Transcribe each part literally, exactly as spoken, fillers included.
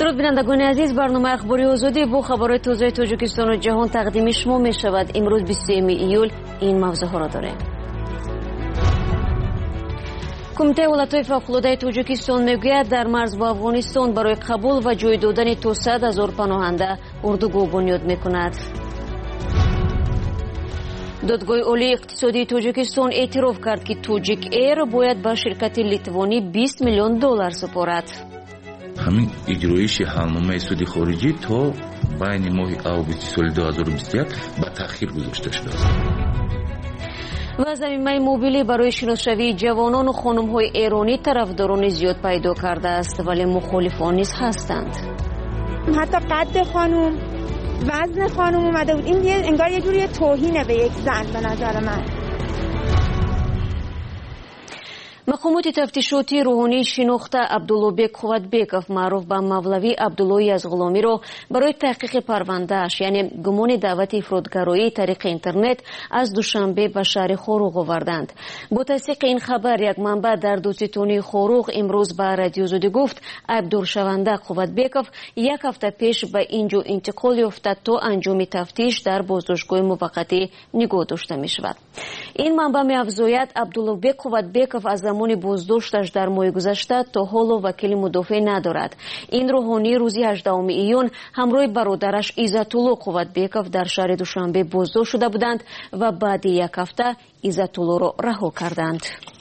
درود بینندگان عزیز، برنامه اخباری آزادی با خبرهای تازه تاجیکستان و جهان تقدیم شما می شود. امروز بیست و سوم ایول این موضوع ها را داریم. کمیته ولایت‌های فوق‌العاده تاجیکستان میگوید در مرز با افغانستان برای قبول و جای دادن تا صد هزار پناهنده اردوگاه بنیاد میکند. دادگاه عالی اقتصادی تاجیکستان اعتراف کرد که تاجیک ایر باید به شرکت لیتوانی بیست میلیون دلار سپارد. همین اجرایش حالنامه سود خارجی تا بین ماه آبان سال دو هزار و بیست و یک به تأخیر گذاشته شده است. و زمینه موبیلی برای شناسایی جوانان و خانم‌های ایرانی طرفداران زیاد پیدا کرده است، ولی مخالفان نیز هستند. حتی قد خانم، وزن خانم اومده بود. این انگار یه جوری توهینه به یک زن به نظر من. مقامات تفتیشاتی روحانی شناخته عبدالله قوتبیکов معروف به مولوی عبدالله یزغلامی را برای تحقیق پروندهش یعنی گمان دعوت افراطگرایی طریق اینترنت از دوشنبه به شهر خاروق آوردند. با تصدیق این خبر یک منبع در دوستانه خاروق امروز به رادیو زاده گفت عبدالشونده قوتبیکov یک هفته پیش به اینجا انتقال یافته تا انجام تفتیش در بازداشتگاه موقتی نگاه داشته می شود. این منبع می افزاید عبدالله قوتبیکov از زمان بازداشتش در ماه گذشته تا حالا وکیل مدافع ندارد. این روحانی روزی هجدهم ایون همراه برادرش عزت‌الله قوتبیکov در شهر دوشنبه بازداشت شده بودند و بعد یک هفته عزت‌الله را رها کردند.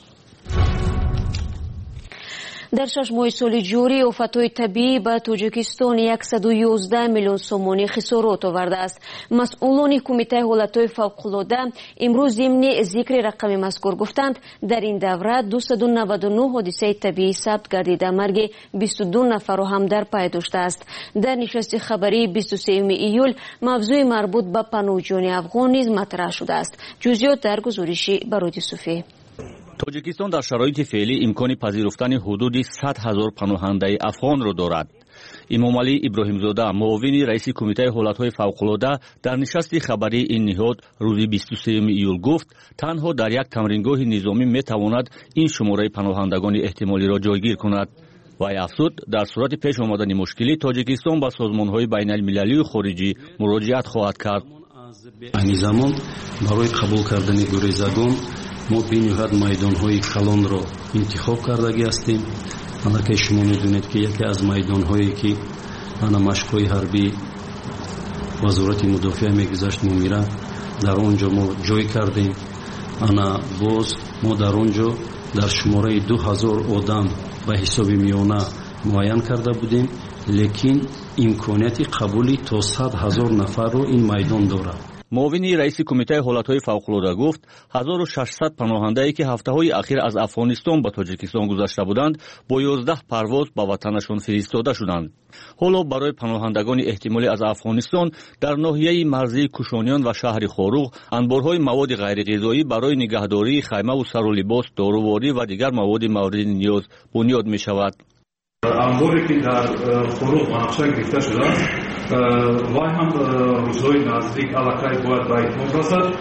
در شش ماه سال جاری آفت‌های طبیعی به تاجیکستان صد و یازده میلیون سومانی خسارات آورده است. مسئولان کمیته حالت‌های فوق‌العاده امروز ضمن ذکر رقم مذکور گفتند در این دوره دویست و نود و نه حادثه طبیعی ثبت گردیده مرگ بیست و دو نفر را هم در پی داشته است. در نشست خبری بیست و سوم ایول موضوع مربوط به پناهجویان افغان نیز مطرح شده است. جزئیات در گزارش برادی صوفی. تاجیکستان در شرایط فعلی امکان پذیرفتن حدود صد هزار پناهنده افغان را دارد. امام علی ابراهیمزاده معاون رئیس کمیته حالت‌های فوق‌العاده در نشست خبری این نهاد روز بیست و سوم ایول گفت تنها در یک تمرینگاه نظامی میتواند این شماره پناهندگان احتمالی را جایگیر کند. وی افزود در صورت پیش آمدن مشکلی تاجیکستان به سازمان‌های بین‌المللی و خارجی مراجعت خواهد کرد. این زمان برای قبول کردن گریزگان ما بینیهد میدان‌های کلان را انتخاب کردگی هستیم. انا که شما میدونید که یکی از میدان‌هایی که انا مشق‌های حربی وزارت مدافع میگذاشت میمیره در اونجا ما جای کردیم. انا باز ما در اونجا در شماره دو هزار آدم به حساب میانه معین کرده بودیم، لیکن امکانیت قبولی تا صد هزار نفر رو این میدان دارد. معاون رئیس کمیته حالت‌های فوق‌العاده گفت هزار و ششصد پناهنده‌ای که هفته‌های اخیر از افغانستان به تاجیکستان گذشته بودند با یازده پرواز به وطنشان فرستاده شدند. حالا برای پناهندگان احتمالی از افغانستان در ناحیه مرزی کوشانیان و شهر خاروق انبارهای مواد غیرغذایی برای نگهداری خیمه و سر و لباس، داروواری و دیگر مواد مورد نیاز بنیاد می‌شود. انباری که در خاروق بنفشه گرفته شده است وای هم روزهای نزدیک علاقه باید به اتمام رسد.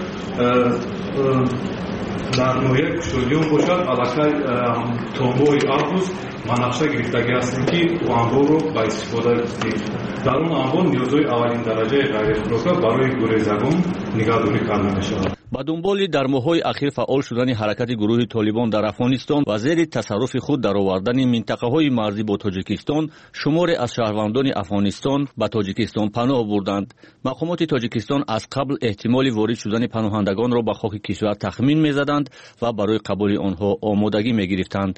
در نوعیه کشوریون باشد علاقه تانبوی آگوست منفشه گرفتگی هستیم که و انبار رو به استفاده دستیم. در اون انبار نیازهای اولین درجه غیر خوراکه برای گریزگان نگهداری کرده می شود. با دنبال در ماه‌های اخیر فعال شدن حرکت گروه طالبان در افغانستان و زیر تصرف خود در آوردن منطقه‌های مرزی با تاجیکستان، شمار از شهروندان افغانستان به تاجیکستان پناه بردند. مقامات تاجیکستان از قبل احتمال وارد شدن پناهندگان را به خاک کشور تخمین می‌زدند و برای قبول آنها آمادگی می‌گرفتند.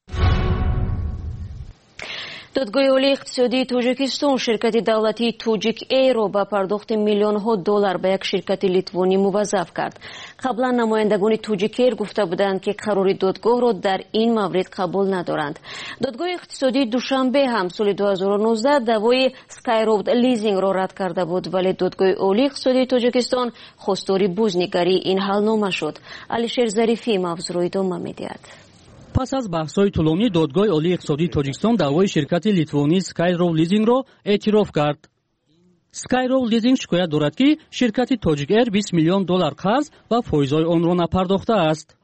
دادگاه عالی اقتصادی تاجیکستان شرکت دولتی توجیک ایر را به پرداخت میلیون ها دلار به یک شرکت لیتوانی موظف کرد. قبلا نمایندگان توجیک ایر گفته بودند که قرار دادگاه را در این مورد قبول ندارند. دادگاه اقتصادی دوشنبه هم سال دو هزار و نوزده دعوای سکایرود لیزینگ را رد کرده بود، ولی دادگاه عالی اقتصادی تاجیکستان خواستار بازنگری این حلنامه شد. علیشیر ظریفی موضوع را ادامه می‌دهد. پس از بحث‌های طولانی دادگاه عالی اقتصادی تاجیکستان دعوای شرکت لیتوانی سکایرو لیزینگ را اعتراف کرد. سکایرو لیزینگ شکایت دارد که شرکت تاجیک ایر بیست میلیون دلار قرض و فایزهای آن را نپرداخته است.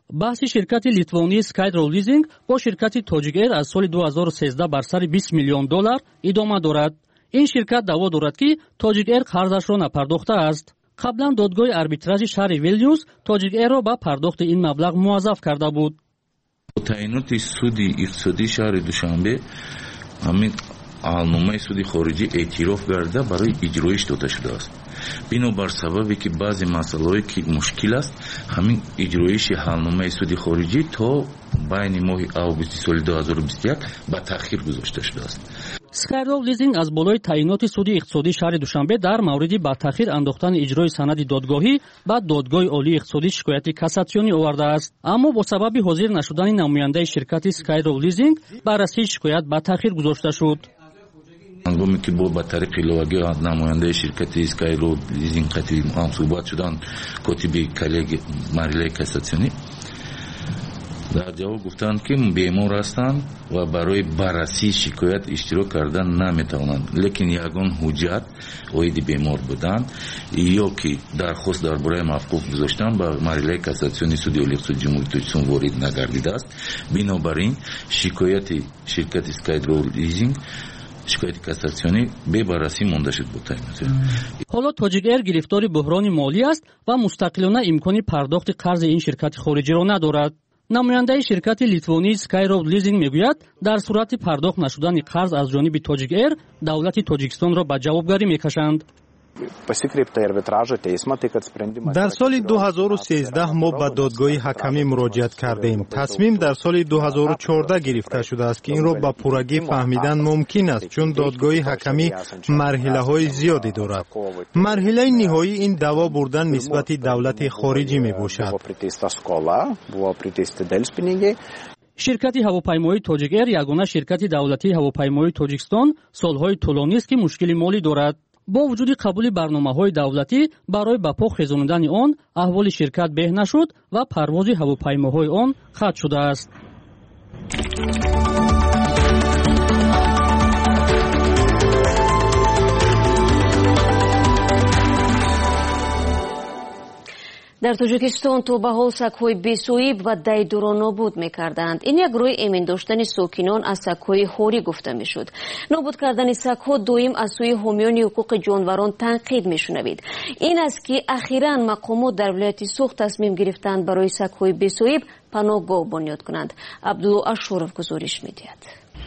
баҳси ширкати литвонии Skyroll Leasing бо ширкати Tojik Air аз соли ду ҳазору сездах бар сари бист миллион доллар идома дорад. ин ширкат даъво дорад ки Tojik Air қарзашро напардохтааст. қаблан додгоҳи арбитражи шаҳри Вилнюс Tojik Airро ба пардохти ин маблағ муаззаф карда буд. таъиноти суди иқтисодии шаҳри Душанбе ҳамин аҳлномаи суди хориҷӣ эътироф гарда барои иҷроиш дода шудааст. бинобар сабабе ки баъзе масъалаҳое ки мушкил аст ҳамин иҷроиши аҳлномаи суди хориҷӣ то байни моҳи августи соли ду ҳазору бисту як ба таъхир гузошта шудааст. Skyroll Leasing аз болои таъиноти суди иқтисодии шаҳри Душанбе дар мавриди ба таъхир андохтани иҷрои санади додгоҳӣ ба додгоҳи олии иқтисодӣ шикояти кассатсионӣ овардааст. аммо бо сабаби ҳозир нашудани намояндаи ширкати Skyroll Leasing баррасии шикоят ба таъхир гузошта шуд. ҳангоме ки бо ба тариқи иловагӣ намояндаи ширкати Skyroll Leasing қатъи ҳам суҳбат шуданд котиби коллеги маҳкамаи кассатсионӣ дар ҷавоб гуфтанд ки бемор ҳастанд ва барои баррасии шикоят иштирок кардан наметавонанд, лекин ягон ҳуҷҷат оиди бемор буданд ё ки дархост дар бораи мавқуф гузоштан ба маҳкамаи кассатсионии суди олии иқтисоди ҷумҳурии Тоҷикистон ворид нагардидааст. бинобар ин шикояти ширкати Skyroll Leasing шикояти кассатсионӣ бебаррасӣ монда шуд бо таъиноти. ҳоло Tojik Air гирифтори буҳрони молӣ аст ва мустақилона имкони пардохти қарзи ин ширкати хориҷиро надорад. намояндаи ширкати литвонии Skyroll Leasing мегӯяд дар сурати пардохт нашудани қарз аз ҷониби Tojik Air давлати Тоҷикистонро ба ҷавобгарӣ мекашанд. дар соли ду ҳазору сездах мо ба додгоҳи ҳакамӣ муроҷиат кардем. тасмим дар соли ду ҳазору чордах гирифта шудааст ки инро ба пуррагӣ фаҳмидан мумкин аст, чун додгоҳи ҳакамӣ марҳилаҳои зиёде дорад. марҳилаи ниҳоӣ ин даъво бурдан нисбати давлати хориҷӣ мебошад. ширкати ҳавопаймоии Tojik Air ягона ширкати давлатии ҳавопаймоии Тоҷикистон солҳои тӯлонист ки мушкили молӣ дорад. бо вуҷуди қабули барномаҳои давлатӣ барои ба по хезонидани он аҳволи ширкат беҳ нашуд ва парвози ҳавопаймоҳои он қатъ шудааст. дар Тоҷикистон то ба ҳол сагҳои бесоҳиб ва дайдуро нобуд мекарданд. ин як рӯи эмин доштани сокинон аз сагҳои ҳорӣ гуфта мешуд. нобуд кардани сагҳо доим аз сӯи ҳомиёни ҳуқуқи ҷонварон танқид мешунавид. ин аст ки ахиран мақомот дар вилояти Суғд тасмим гирифтанд барои сагҳои бесоҳиб паноҳгоҳ бунёд кунанд. абдулло ашуров гузориш медиҳад.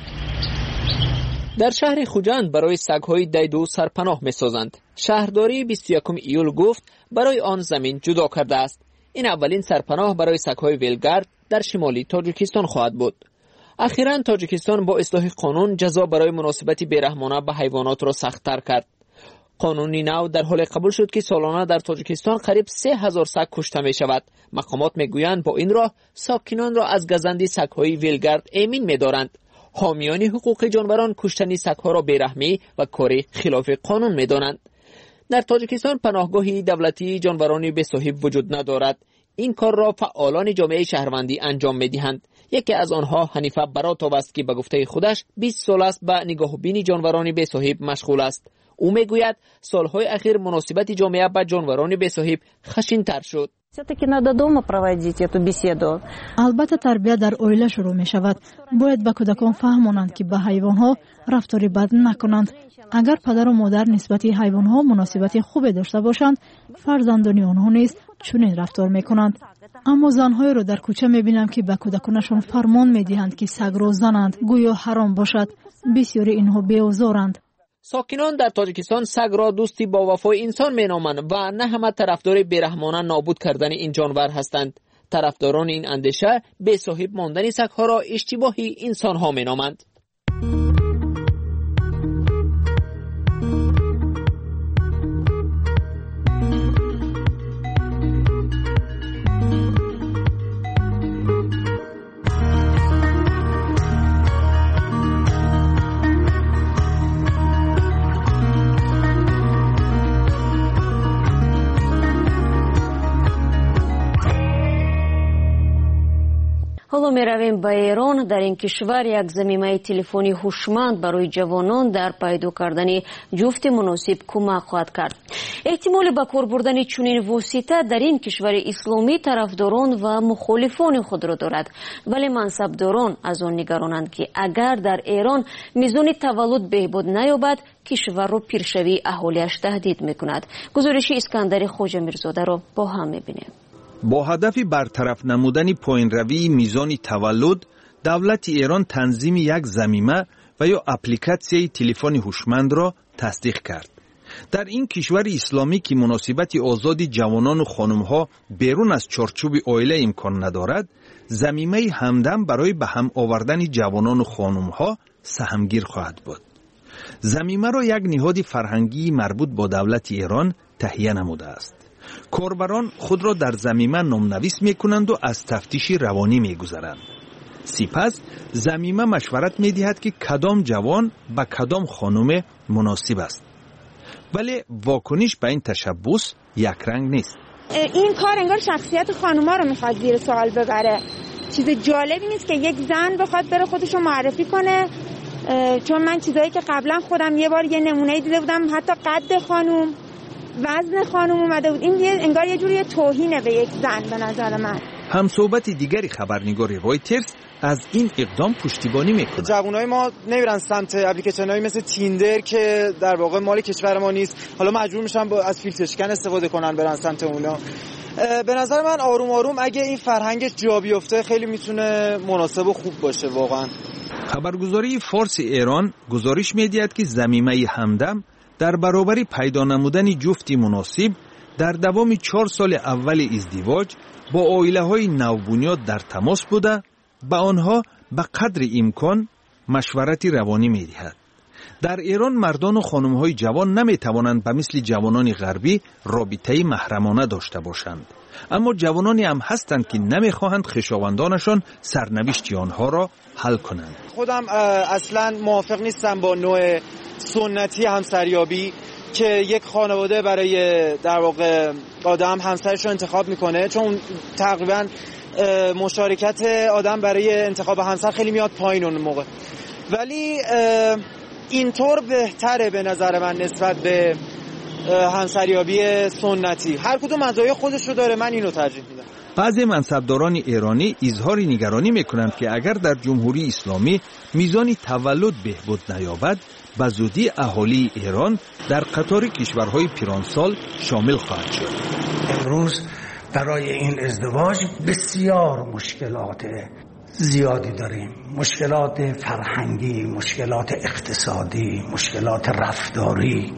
дар шаҳри Хуҷанд барои сагҳои дайду сарпаноҳ месозанд. шаҳрдории бисту якум июл гуфт барои он замин ҷудо кардааст. ин аввалин сарпаноҳ барои сагҳои велгард дар шимоли Тоҷикистон хоҳад буд. ахиран Тоҷикистон бо ислоҳи қонун ҷазо барои муносибати бераҳмона ба ҳайвонотро сахттар кард. қонуни нав дар ҳоле қабул шуд ки солона дар Тоҷикистон қариб се ҳазор саг кушта мешавад. мақомот мегӯянд бо ин роҳ сокинонро аз газанди сагҳои велгард эмин медоранд. ҳомиёни ҳуқуқи ҷонварон куштани сагҳоро бераҳмӣ ва кори хилофи қонун медонанд. дар Тоҷикистон паноҳгоҳи давлатии ҷонварони бесоҳиб вуҷуд надорад. ин корро фаъолони ҷомеаи шаҳрвандӣ анҷом медиҳанд. яке аз онҳо Ҳанифа Баротов аст ки ба гуфтаи худаш бист сол аст ба нигоҳубини ҷонварони бесоҳиб машғул аст. ӯ мегӯяд солҳои ахир муносибати ҷомеа ба ҷонварони бесоҳиб хашинтар шуд. Все-таки надо дома проводить эту беседу. Албатта тарбия дар оила шурӯъ мешавад. Бояд ба кӯдакон фаҳмонанд ки ба ҳайвонҳо рафтори бад накунанд. агар падару модар нисбати ҳайвонҳо муносибати хубе дошта бошанд, фарзандони онҳо низ чунин рафтор мекунанд. аммо занҳоеро дар кӯча мебинам ки ба кӯдаконашон фармон медиҳанд ки сагро зананд, гӯё ҳаром бошад. бисёри инҳо беозоранд. сокинон дар Тоҷикистон сагро дӯсти бовафои инсон меноманд ва на ҳама тарафдори бераҳмона нобуд кардани ин ҷонвар ҳастанд. тарафдорони ин андеша бесоҳиб мондани сагҳоро иштибоҳи инсонҳо меноманд. حالا حالا می رویم به ایران. در این کشور یک ضمیمه تلفنی هوشمند برای جوانان در پیدا کردن جفت مناسب کمک خواهد کرد. احتمال به کار بردن چنین واسطه در این کشور اسلامی طرفداران و مخالفان خود را دارد، ولی منصبداران از آن نگرانند که اگر در ایران میزان تولد بهبود نیابد کشور را پیشروی اهالیش تهدید میکند. گزارش اسکندر خواجه میرزاده را با هم میبینیم. با هدف برطرف نمودن پایین‌روی میزان تولد، دولت ایران تنظیم یک ضمیمه و یا اپلیکاسیون تلفن هوشمند را تصدیق کرد. در این کشور اسلامی که مناسبت آزادی جوانان و خانم‌ها بیرون از چارچوب عائله امکان ندارد، ضمیمه همدم برای به هم آوردن جوانان و خانم‌ها سهمگیر خواهد بود. ضمیمه را یک نهاد فرهنگی مربوط با دولت ایران تهیه نموده است. کاربران خود را در ضمیمه نامنویس می‌کنند و از تفتیش روانی می‌گذرند. سپس ضمیمه مشورت می‌دهد که کدام جوان به کدام خانم مناسب است. ولی واکنش به این تشبث یک رنگ نیست. این کار انگار شخصیت خانوما رو میخواد زیر سوال ببره. چیز جالبی نیست که یک زن بخواد بره خودش رو معرفی کنه، چون من چیزایی که قبلا خودم یه بار یه نمونه دیده بودم، حتی قد خانوم، وزن خانوم اومده بود. این انگار یه جوری توهینه به یک زن به نظر من. هم صحبت دیگری خبرنگار رایترز از این اقدام پشتیبانی میکنه. جوانای ما نمیرن سمت اپلیکیشنایی مثل تیندر که در واقع مال کشور ما نیست، حالا مجبور میشن از فیلتر شکن استفاده کنن برن سمت اونا. به نظر من آروم آروم اگه این فرهنگش جا بیفته خیلی میتونه مناسب و خوب باشه واقعا. خبرگزاری فارس ایران گزارش میدهد که ضمیمه همدم در برابر پیدا نمودن جفتی مناسب در دوام چهار سال اول ازدواج با عائله‌های نوبنیاد در تماس بوده، به آنها به قدر امکان مشورت روانی می‌دهد. در ایران مردان و خانم‌های جوان نمی‌توانند به مثل جوانان غربی رابطه محرمانه داشته باشند، اما جوانانی هم هستند که نمی‌خواهند خویشاوندانشان سرنوشت آنها را حل کنند. خودم اصلاً موافق نیستم با نوع سنتی همسریابی که یک خانواده برای در واقع آدم همسرش رو انتخاب میکنه، چون تقریبا مشارکت آدم برای انتخاب همسر خیلی میاد پایین اون موقع. ولی اینطور بهتره به نظر من نسبت به همسریابی سنتی. هر کدوم مزایای خودش رو داره، من اینو ترجیح میدم. بعضی منصبداران ایرانی اظهار نگرانی میکنند که اگر در جمهوری اسلامی میزان تولد بهبود نیابد، به زودی اهالی ایران در قطار کشورهای پیرانسال شامل خواهد شد. امروز برای این ازدواج بسیار مشکلات زیادی داریم، مشکلات فرهنگی، مشکلات اقتصادی، مشکلات رفتاری.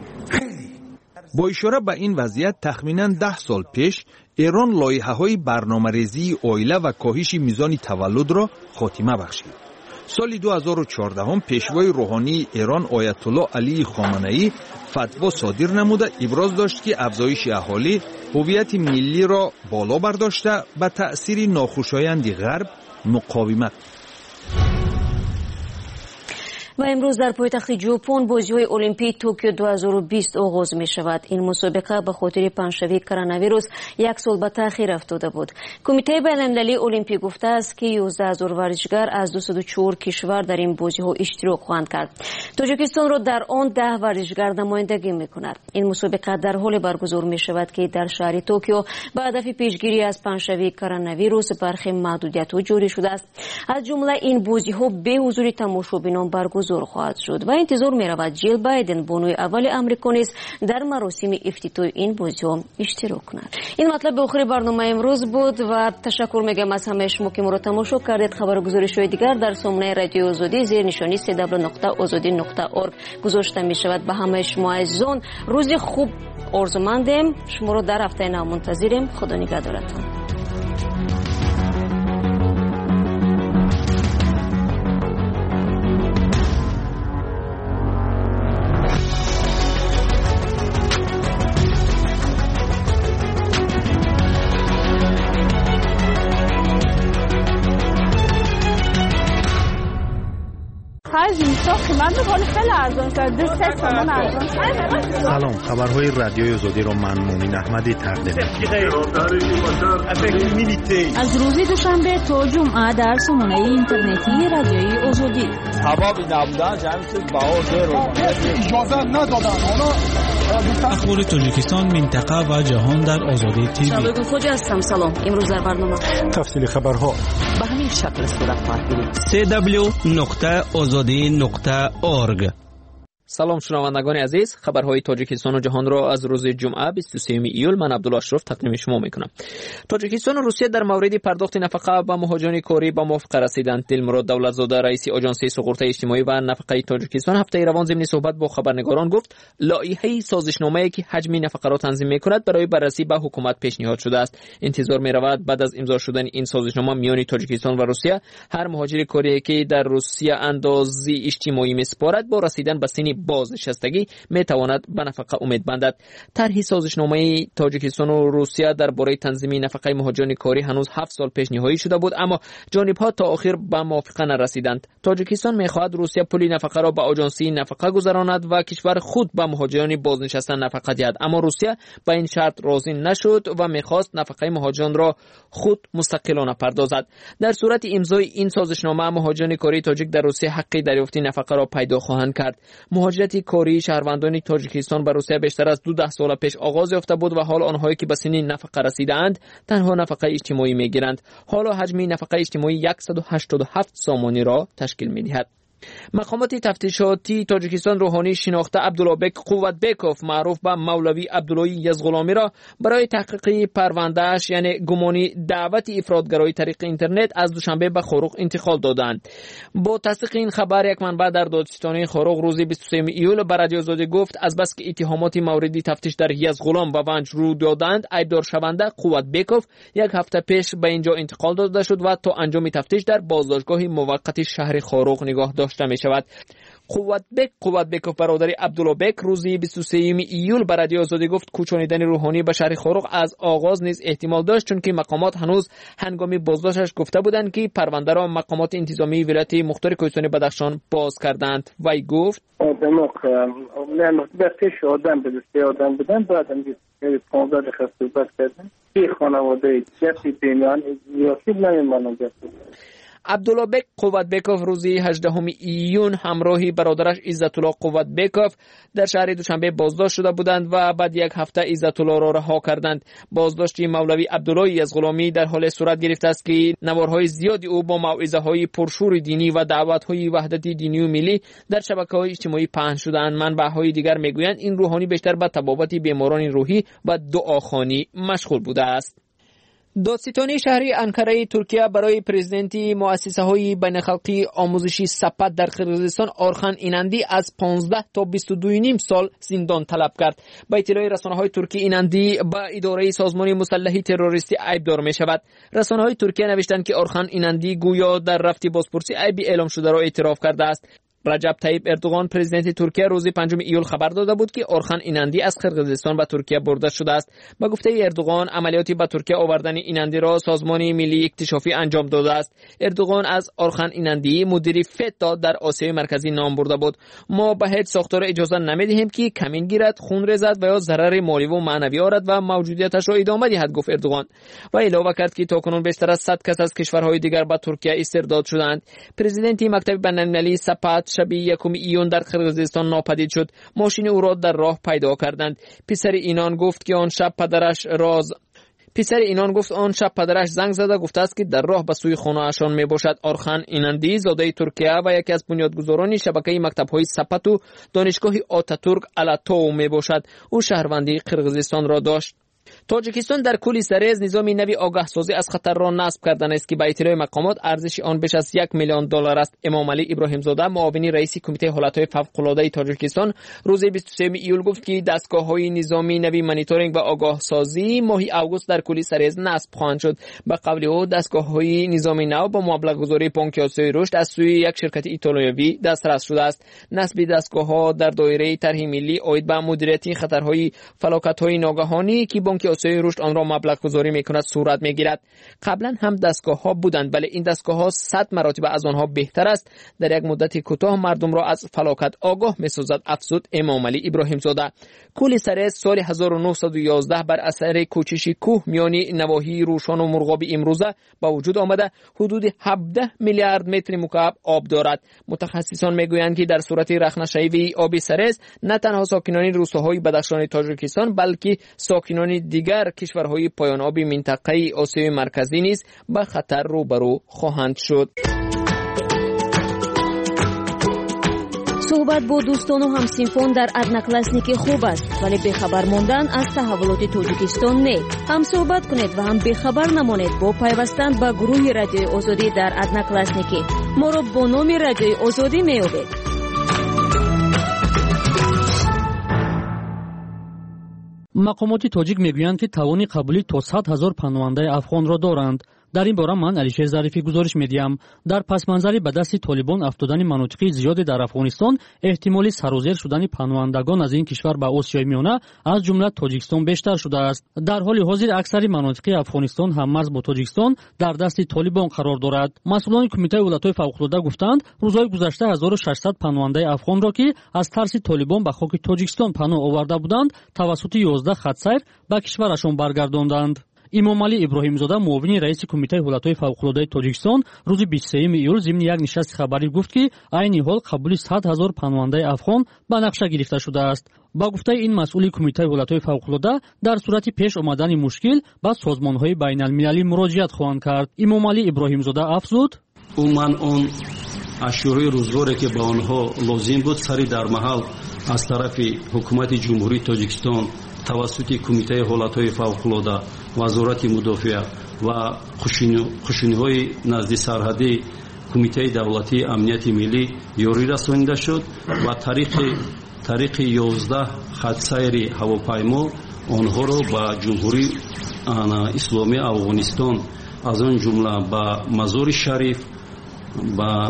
با اشاره به این وضعیت تخمینا ده سال پیش ایران لایحه‌های برنامه‌ریزی عائله و کاهش میزان تولد را خاتمه بخشید. سال دو هزار و چهارده هم پیشوای روحانی ایران آیت الله علی خامنه‌ای فتوا صادر نموده ابراز داشت که افزایش اهالی هویت ملی را بالا برداشته به تأثیر ناخوشایند غرب مقاومت. و امروز در پایتخت ژاپن بازی‌های المپیک توکیو دو هزار و بیست آغاز می شود. این مسابقه به خاطر پنجشنبه کرونا ویروس یک سال به تأخیر افتاده بود. کمیته بین‌المللی المپیک گفته است که یازده هزار ورزشگر از دویست و چهار کشور در این بازی‌ها اشتراک خواهند کرد. تاجیکستان را در آن ده ورزشگر نمایندگی می‌کند. این مسابقه در حال برگزار می شود که در شهر توکیو به هدف پیشگیری از پنجشنبه کرونا ویروس برخی محدودیت‌ها جاری شده است. از جمله این بازی‌ها به حضور تماشابینان برگزار خواهد شد و انتظار می رود جیل بایدن بانوی اول امریکا نیز در مراسم افتتاح این بازی‌ها اشتراک کند. این مطلب به آخر برنامه امروز بود و تشکر میگم از همه شما که ما را تماشا کردید. خبرگزاری‌های دیگر در سامانه رادیو آزادی زیر نشانی سی دبلیو نقطه آزادی نقطه اورگ گذاشته می شود. به همه شما عزیزان روز خوب آرزومندیم. شما را در هفته نو منتظریم. خدا نگهدارتان. خرج میساخت من میکنه خیلی ارزان شد دو سه تومن ارزان شد. سلام، خبرهای رادیوی آزادی را من مؤمن احمدی تقدیم می‌کنم. از روز دوشنبه تا جمعه در سامانه اینترنتی رادیوی آزادی. هوا نبودن جمعیت باور رو اجازه ندادن. حالا اخبار تاجیکستان، منطقه و جهان در آزادی تیوی. شبکه خوج هستم. سلام. امروز در برنامه تفصیل خبرها به همین شکل صورت خواهد گرفت. سی دبلیو نقطه آزادی نقطه اورگ. سلام شنوندگان عزیز، خبرهای تاجیکستان و جهان را از روز جمعه بیست و سوم ایول من عبدالله اشرف تقدیم شما میکنم. تاجیکستان و روسیه در مورد پرداخت نفقه به مهاجران کاری به موافقه رسیدند. دلمراد دولتزاده رئیس آژانس سقورت اجتماعی و نفقه تاجیکستان هفته روان ضمن صحبت با خبرنگاران گفت لایحه سازشنامه‌ای که حجم نفقه را تنظیم میکند برای بررسی به حکومت پیشنهاد شده است. انتظار می‌رود بعد از امضا شدن این سازشنامه میان تاجیکستان و روسیه هر مهاجر کاری که در روسیه اندازی اجتماعی میسپارد با رسیدن به سن بازنشستگی میتواند به نفقه امید بندد. طرح سازشنامه تاجیکستان و روسیه درباره تنظیم نفقه مهاجران کاری هنوز هفت سال پیش نهایی شده بود، اما جانب‌ها تا آخر به موافقه نرسیدند. تاجیکستان می‌خواهد روسیه پول نفقه را به آژانسی نفقه گذراند و کشور خود به مهاجران بازنشسته نفقه دهد، اما روسیه به این شرط راضی نشد و می‌خواست نفقه مهاجران را خود مستقلانه پردازد. در صورت امضای این سازشنامه مهاجران کاری تاجیک در روسیه حق دریافت نفقه را پیدا خواهند کرد. مهاجرت کاری شهروندان تاجیکستان به روسیه بیشتر از دو ده سال پیش آغاز یافته بود و حال آنهایی که به سن نفقه رسیدند تنها نفقه اجتماعی میگیرند. حالا حجم نفقه اجتماعی صد و هشتاد و هفت سامانی را تشکیل میدهد. مقامات تفتیشاتی تاجیکستان روحانی شناخته عبدالله قوتبیکوف معروف به مولوی عبدالله یزغلامی را برای تحقیق پروندهش یعنی گمانی دعوت افراطگرایی طریق اینترنت از دوشنبه به خاروق انتقال دادند. با تصدیق این خبر یک منبع در دادستانی خاروق روز بیست و سوم ایول به رادیو آزادی گفت از بس که اتهامات موردی تفتیش در یزغلام به ونج رو دادند ایبدار شونده قوتبیکوف یک هفته پیش به اینجا انتقال داده شد و تا انجام تفتیش در بازداشتگاه موقت شهر خاروق نگاه داشت می شود. قوتبیک قوتبیکوف برادر عبدالله بیک روزی بیست و سوم ایول به رادیو آزادی گفت کوچانیدن روحانی به شهر خاروق از آغاز نیز احتمال داشت، چون که مقامات هنوز هنگامی بازداشتش گفته بودند که پرونده را مقامات انتظامی ولایت مختار کوهستانی بدخشان باز کردند. وی گفت آدم نه بسیش آدم به دسته آدم بدن بعدم پانزده خسته بس کردن که خانواده جفتی بیمیان یاسیب نمیمانم جفتی. عبدالله بیک قوتبیکوف روزی هجدهم ایون همراهی برادرش عزت الله قوتبیکوف در شهر دوشنبه بازداشت شده بودند و بعد یک هفته عزت الله را رها کردند. بازداشت مولوی عبدالله یزغلامی در حال صورت گرفته است که نوارهای زیادی او با موعظه‌های پرشور دینی و دعوت‌های وحدت دینی و ملی در شبکه‌های اجتماعی پهن شده‌اند. منبع‌های دیگر میگویند این روحانی بیشتر به تبابت بیماران روحی و دعاخوانی مشغول بوده است. دادستانی شهری انکره ترکیه برای پرزیدنتی مؤسسه‌های بین‌الخلقی آموزشی سپت در قرقیزستان آرخان اینندی از پانزده تا بیست و دو و نیم سال زندان طلب کرد. با اطلاع رسانه‌های ترکی اینندی با اداره سازمان مسلح تروریستی ایبدار می‌شود. رسانه‌های ترکیه نوشتند که آرخان اینندی گویا در رفت بازپرسی عیبی اعلام شده را اعتراف کرده است. رجب طیب اردوغان پرزیدنت ترکیه روز پنجم ایول خبر داده بود که آرخان اینندی از قرقیزستان به ترکیه برده شده است. با گفته اردوغان عملیاتی به ترکیه آوردن اینندی را سازمان ملی اکتشافی انجام داده است. اردوغان از آرخان اینندی مدیر فتا در آسیای مرکزی نام برده بود. ما به هیچ ساختار اجازه نمیدهیم که کمین گیرد، خون ریزد و یا ضرر مالی و معنوی آورد و موجودیتش را ادامه دهد، گفت اردوغان. و علاوه کرد که تاکنون بیشتر از صد کس از کشورهای دیگر به ترکیه استرداد شدند. پرزیدنت مکتب بین‌المللی سپت شبیه یکم ایون در قرقیزستان ناپدید شد. ماشین او را در راه پیدا کردند. پسر اینان گفت که آن شب پدرش راز پسر اینان گفت آن شب پدرش زنگ زده گفته است که در راه به سوی خانه‌اشان میباشد. آرخان اینندی زاده ترکیه و یکی از بنیادگذاران شبکه مکتب‌های سپت و دانشگاه آتاتورک الاتو میباشد. او شهروندی قرقیزستان را داشت. تاجیکستان در کلی سریز نظام نوی آگاه سازی از خطر را نصب کردن است که به اطلاع مقامات ارزش آن بیش از یک میلیون دلار است. امام علی ابراهیم زاده معاون رئیس کمیته حالتهای فوق‌العاده تاجیکستان روز بیست و سوم ایول گفت که دستگاه‌های نظامی نوی مانیتورینگ و آگاه سازی ماه آگوست در کلی سریز نصب خواهند شد. به قول او دستگاه‌های نظامی نو با مبلغ گذاری بانک آسیای رشد از سوی یک شرکت ایتالیایی دسترس شده است. نصب دستگاه‌ها در دایره طرح ملی عاید به مدیریت خطرهای فلاکت‌های ناگهانی که بانک توسعه رشد آن را مبلغ گذاری میکند صورت میگیرد. قبلا هم دستگاه ها بودند ولی این دستگاه ها صد مراتب از آنها بهتر است. در یک مدت کوتاه مردم را از فلاکت آگاه میسازد، افزود امام علی ابراهیم زاده. کولی سره سال هزار و نهصد و یازده بر اثر کوچش کوه میانی نواحی روشان و مرغاب امروزه با وجود آمده حدود هفده میلیارد متر مکعب آب دارد. متخصصان میگویند که در صورت رخنه‌شوی آب سرز نه تنها ساکنان روستاهای بدخشان تاجیکستان بلکه ساکنان دیگر کشورهای پایان آب منطقه آسیای مرکزی نیز به خطر روبرو خواهند شد. صحبت با دوستان و همسینفان در ادناکلاسنیکی خوب است ولی بخبر ماندن از تحولات تاجیکستان نه. هم صحبت کنید و هم بخبر نمانید با پیوستن به گروه رادیوی آزادی در ادناکلاسنیکی. ما را با نام رادیوی آزادی میابید. مقامات تاجیک میگویند که توانی قبولی تا صد هزار پناهنده افغان را دارند. در این باره من علیشیر ظریفی گزارش میدیم. در پس منظری به دست طالبان افتادن مناطق زیادی در افغانستان احتمالی سرازیر شدن پناهندگان از این کشور به آسیای میانه از جمله تاجیکستان بیشتر شده است. در حال حاضر اکثر مناطق افغانستان هم مرز با تاجیکستان در دست طالبان قرار دارد. مسئولان کمیته ولایت‌های فوق‌العاده گفتند روزهای گذشته هزار و ششصد پناهنده افغان را که از ترس طالبان به خاک تاجیکستان پناه آورده بودند توسط یازده خط‌سیر به کشورشان برگرداندند. امام علی ابراهیم زاده معاون رئیس کمیته ولایت‌های فوق‌العاده تاجیکستان روز بیست و سوم ایول ضمن یک نشست خبری گفت که عین حال قبول صد هزار پناهنده افغان به نقشه گرفته شده است. با گفته این مسئول کمیته ولایت‌های فوق‌العاده در صورت پیش آمدن مشکل به سازمان‌های بین‌المللی مراجعت خواهند کرد. امام علی ابراهیم زاده افزود: عموماً اون اشوری روزگاری که به آنها لازم بود سری در محل از طرف حکومت جمهوری تاجیکستان توسط کمیته حالت‌های فوق‌العاده، وزارت مدافع و خشونی‌های نزد سرحدی کمیته دولتی امنیت ملی یاری رسانیده شد و طریق طریق یازده خط‌سیر هواپیما آنها را به جمهوری اسلامی افغانستان از آن جمله به مزار شریف، به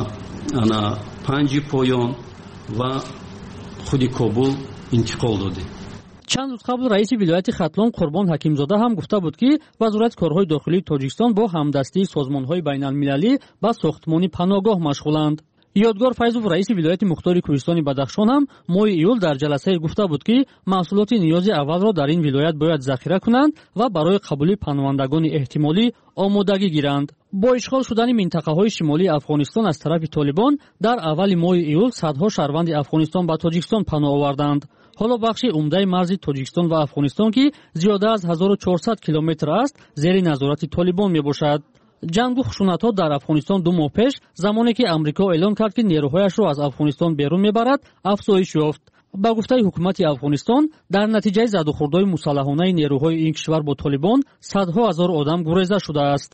پنج پایان و خود کابل انتقال داده. چند روز قبل رئیس ولایت ختلان قربان حکیمزاده هم گفته بود که وزارت کارهای داخلی تاجیکستان با همدستی سازمان‌های بین‌المللی با ساختمان پناهگاه مشغولند. یادگار فیضوف رئیس ولایت مختار کوهستان بدخشان هم ماه ایول در جلسه گفته بود که محصولات نیاز اول را در این ولایت باید ذخیره کنند و برای قبول پناهندگان احتمالی آمادگی گیرند. با اشغال شدن منطقه‌های شمالی افغانستان از طرف طالبان در اول ماه ایول صدها شهروند افغانستان به تاجیکستان پناه آوردند. حالا بخش عمده مرز تاجیکستان و افغانستان که زیاده از هزار و چهارصد کیلومتر است زیر نظارت طالبان میباشد. جنگ و خشونت‌ها در افغانستان دو ماه پیش زمانی که امریکا اعلام کرد که نیروهایش را از افغانستان بیرون میبرد افزایش یافت. با گفته حکومت افغانستان در نتیجه زد و خوردهای مسلحانه نیروهای این کشور با طالبان صدها هزار آدم گریزه شده است.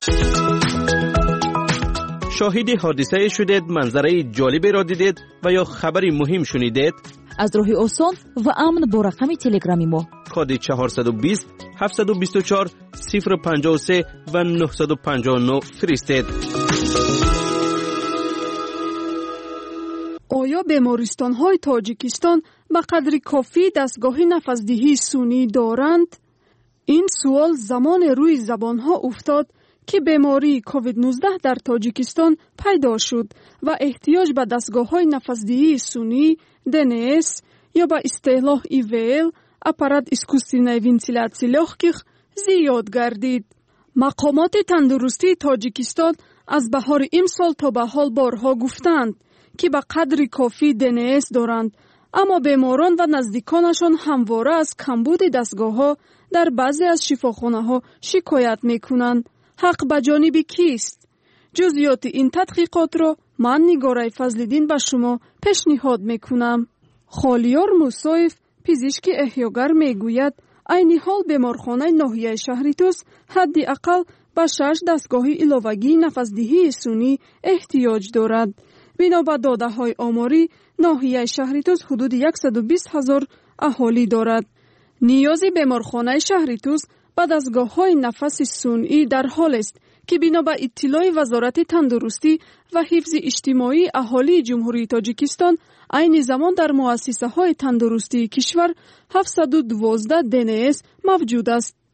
شاهد حادثه شدید، منظره جالبی را دیدید و یا خبری مهم شنیدید؟ از راه آسان و امن با رقم تلگرامی ما کد چهارصد و بیست هفتصد و بیست و چهار صفر پنجاه و سه و نهصد و پنجاه و نه فرستید. آیا بیمارستان‌های تاجیکستان به قدر کافی دستگاه نفسدهی سونی دارند؟ این سوال زمان روی زبان‌ها افتاد که بیماری کووید نوزده در تاجیکستان پیدا شد و احتیاج به دستگاه‌های نفسدهی سونی دی ان اس یا به اصطلاح ایویل аппарат искусственной вентиляции легких زیاد گردید. مقامات تندرستی تاجیکستان از بهار امسال تا به حال بارها گفتند که به قدر کافی دی ان اس دارند، اما بیماران و نزدیکانشان همواره از کمبود دستگاه‌ها در بعضی از شفاخانه‌ها شکایت می‌کنند. حق به جانب کیست؟ جزئیات این تحقیقات را من نگاره فضل‌الدین به شما پیشنهاد می‌کنم. خالیار موسویف پزشک احیاگر میگوید عین حال بیمارخانه ناحیه شهر توس حداقل به شش دستگاه علاوگی نفسدهی سونی احتیاج دارد. بنا به داده‌های آماری ناحیه شهر توس حدود صد و بیست هزار اهالی دارد. نیاز بیمارخانه شهر توس به دستگاه‌های نفس صنعی در حال است که بنا به اطلاع وزارت تندرستی و حفظ اجتماعی اهالی جمهوری تاجیکستان عین زمان در مؤسسه‌های تندرستی کشور هفتصد و دوازده دی ان اس موجود است.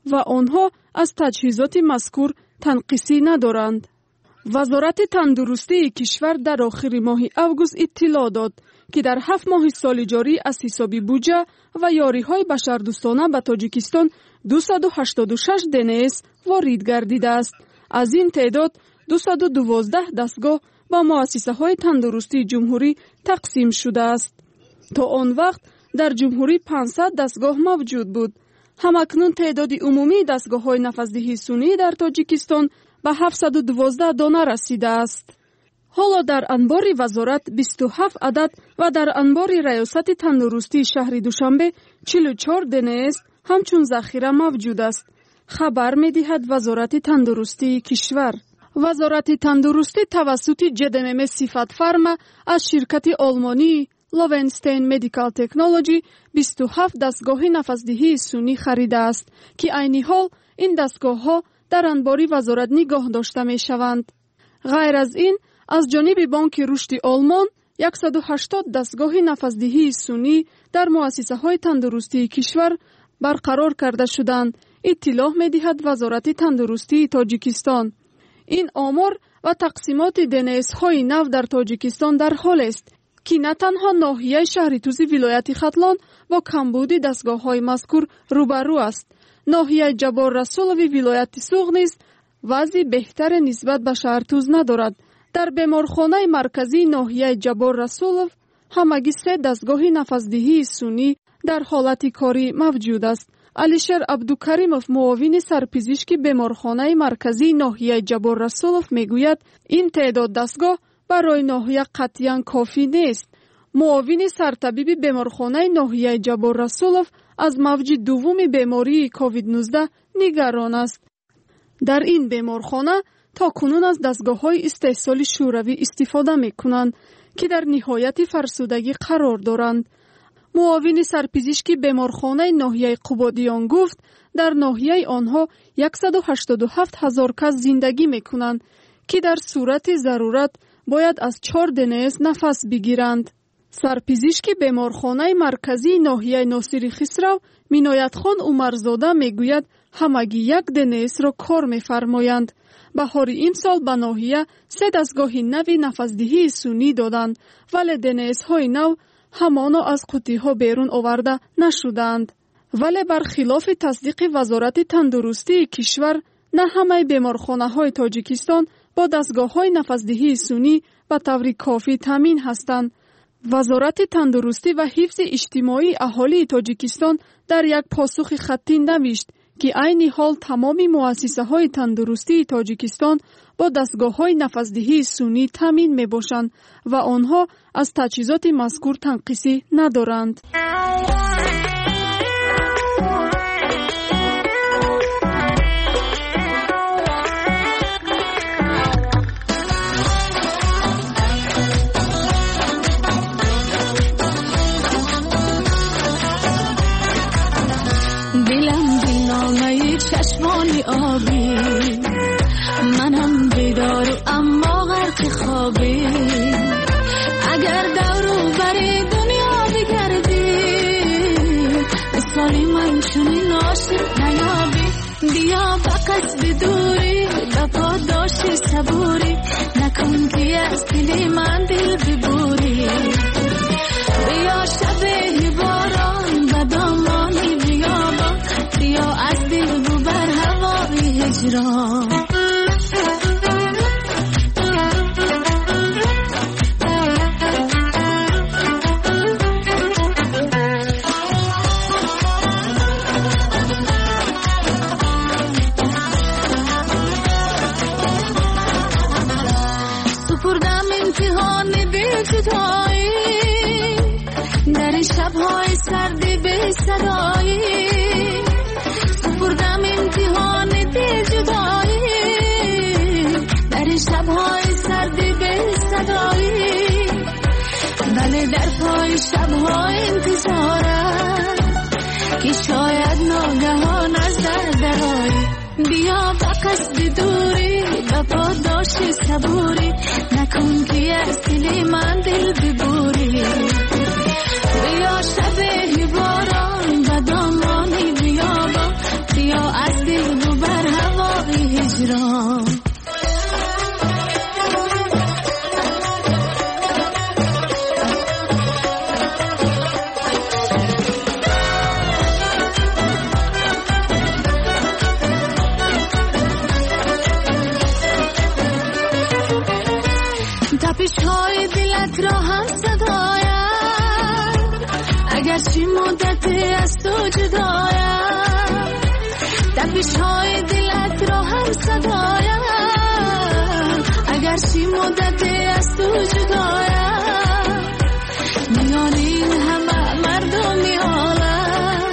و آنها از تجهیزات مذکور تنقیصی ندارند. وزارت تندرستی کشور در آخر ماه اوگوست اطلاع داد که در هفت ماه سال جاری از حساب بودجه و یاری‌های بشردوستانه به تاجیکستان دویست و هشتاد و شش دی ان اس وارد گردیده است. از این تعداد دویست و دوازده دستگاه با مؤسسه‌های تندرستی جمهوری تقسیم شده است. تا آن وقت در جمهوری پانصد دستگاه موجود بود. همکنون تعداد عمومی دستگاه‌های نفس‌دهی سنی در تاجیکستان به هفتصد و دوازده دانه رسیده است. حالا در انبار وزارت بیست و هفت عدد و در انبار ریاست تندرستی شهر دوشنبه چهل و چهار دی ان اس همچون ذخیره موجود است. خبر می‌دهد وزارت تندرستی کشور. وزارت تندرستی توسط جی ام ام صفت فرما از شرکت آلمانی لوونستین مدیکال تکنولوژی بیست و هفت دستگاه نفس‌دهی سنی خریده است که عین حال این دستگاه‌ها در انبار وزارت نگاه داشته می‌شوند. غیر از این از جانب بانک رشد آلمان صد و هشتاد دستگاه نفس‌دهی سنی در مؤسسه‌های تندرستی کشور برقرار کرده شدند. اطلاع می‌دهد وزارت تندرستی تاجیکستان. این آمار و تقسیمات دی ان اس های نو در تاجیکستان در حال است که نه تنها ناحیه شهر توزی ولایت ختلان با کمبود دستگاه های مذکور روبرو است، ناحیه جبار رسولوی ولایت سوغ نیز وضع بهتر نسبت به شهر توز ندارد. در بیمارخانه مرکزی ناحیه جبار رسولو همگی سه دستگاه نفس‌دهی سنی در حالت کاری موجود است. علیشر عبدوکریموف معاون سرپزشک بیمارخانه مرکزی ناحیه جبار رسولوف میگوید این تعداد دستگاه برای ناحیه قطعاً کافی نیست. معاون سرطبیب بیمارخانه ناحیه جبار رسولوف از موج دوم بیماری کووید نوزده نگران است. در این بیمارخانه تا کنون از دستگاه‌های استحصال شوروی استفاده می‌کنند که در نهایت فرسودگی قرار دارند. معاون سرپزشک بیمارخانه ناحیه قبادیان گفت در ناحیه آنها صد و هشتاد و هفت هزار کس زندگی می‌کنند که در صورت ضرورت باید از چهار دی ان اس نفس بگیرند. سرپزشک بیمارخانه مرکزی ناحیه ناصری خسرو مینایت خان عمرزاده میگوید همگی یک دی ان اس را کار می‌فرمایند. بهار امسال به ناحیه سه دستگاه نوی نفس‌دهی سنی دادند ولی دی ان اس های نو همانا از قوطی ها بیرون آورده نشدند. ولی برخلاف تصدیق وزارت تندرستی کشور نه همه بیمارخانه های تاجیکستان با دستگاه های نفس‌دهی سنی به طور کافی تامین هستند. وزارت تندرستی و حفظ اجتماعی اهالی تاجیکستان در یک پاسخ خطی نوشت که عین حال تمام مؤسسه های تندرستی تاجیکستان با دستگاه های نفس‌دهی سنی تامین می باشند و آنها از تجهیزات مذکور تنقیصی ندارند. چشمانی آبی منم بیدار اما غرق خوابی اگر دورو بری دنیا بگردی مثالی من چونی ناشد نیابی بیا با قصد دوری بپا داشتی صبوری نکن که از دل من دل ببوری بیا شبه باران و دامانی بیابان بیا از دل ببر هوای هجران سپردم امتحان به جدایی در شب‌های سردی به صدایی سپردم امتحان به جدایی در شب‌های سردی به صدایی بله در پای شب‌های انتظارم که شاید ناگهان از در درایی بیا با قصد دوری با پاداش صبوری نکن که از دل من دل ببوری بیا شبه باران و دامانی بیابان بیا از اگرچه مدتی از تو جدایم تپش های دلت را هم صدایم اگرچه مدتی از تو جدایم میان این همه مردمی حالم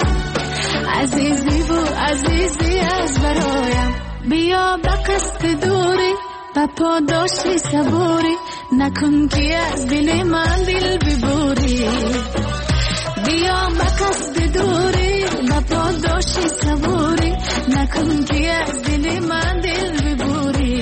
عزیزی و عزیزی از برایم بیا به قصد دوری به پاداشی صبوری نکن که از دل من دل ببوری بیا به قصد دوری به پاداشی صبوری نکن که از دل من دل ببوری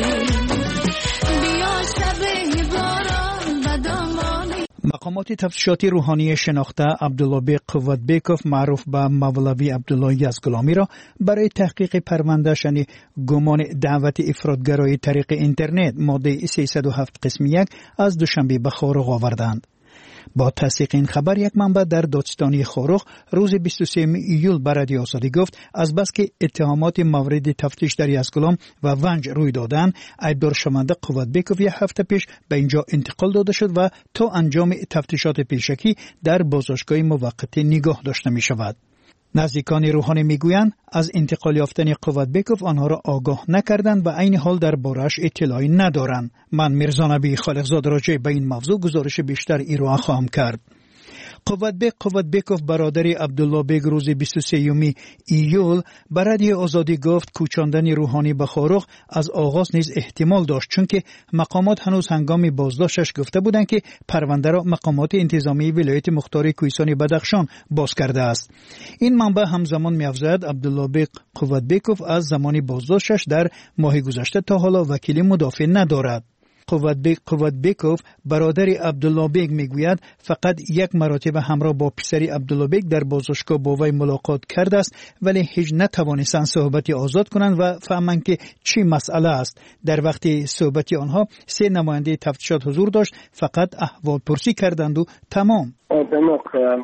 بیا شب باران به دامانی. مقامات تفتیشاتی روحانی شناخته عبدالله بیگ قوتبیکوف معروف به مولوی عبدالله یزغلامی را برای تحقیق پرونده شنی گمان دعوت افراطگرایی طریق اینترنت ماده سیصد و هفت قسم یک از دوشنبه به خارق آوردند. با تصدیق این خبر یک منبع در دادستانی خارق روز بیست و سوم ایول به رادیو آزادی گفت از بس که اتهامات مورد تفتیش در یزغلام و ونج روی دادن عیبدار شونده قوتبیکوف یک هفته پیش به اینجا انتقال داده شد و تا انجام تفتیشات پیشکی در بازداشتگاه موقتی نگاه داشته می شود. نزدیکان روحانی میگویند از انتقال یافتن قوتبیکوف آنها را آگاه نکردند و عین حال در بارش اطلاعی ندارند. من میرزا نبی خالقزاده راجع به این موضوع گزارش بیشتر ایران خواهم کرد. قوتبیگ قوتبیکوف برادری عبدالله بیگ روز بیست و سوم ایول به رادیو آزادی گفت کوچاندن روحانی به خارق از آغاز نیز احتمال داشت چون که مقامات هنوز هنگام بازداشتش گفته بودند که پرونده را مقامات انتظامی ولایت مختار کوهستان بدخشان باز کرده است. این منبع همزمان می‌افزاید عبدالله بیگ قوتبیکوف از زمان بازداشتش در ماه گذشته تا حالا وکیل مدافع ندارد. قوتبیگ قوتبیکوف برادر عبدالله بیگ میگوید فقط یک مرتبه همراه با پسری عبدالله بیگ در بازداشتگاه با وی ملاقات کرده است ولی هیچ نتوانستند صحبتی آزاد کنند و فهمند که چی مسئله است. در وقت صحبتی آنها سه نماینده تفتیشات حضور داشت فقط احوال پرسی کردند و تمام. آدم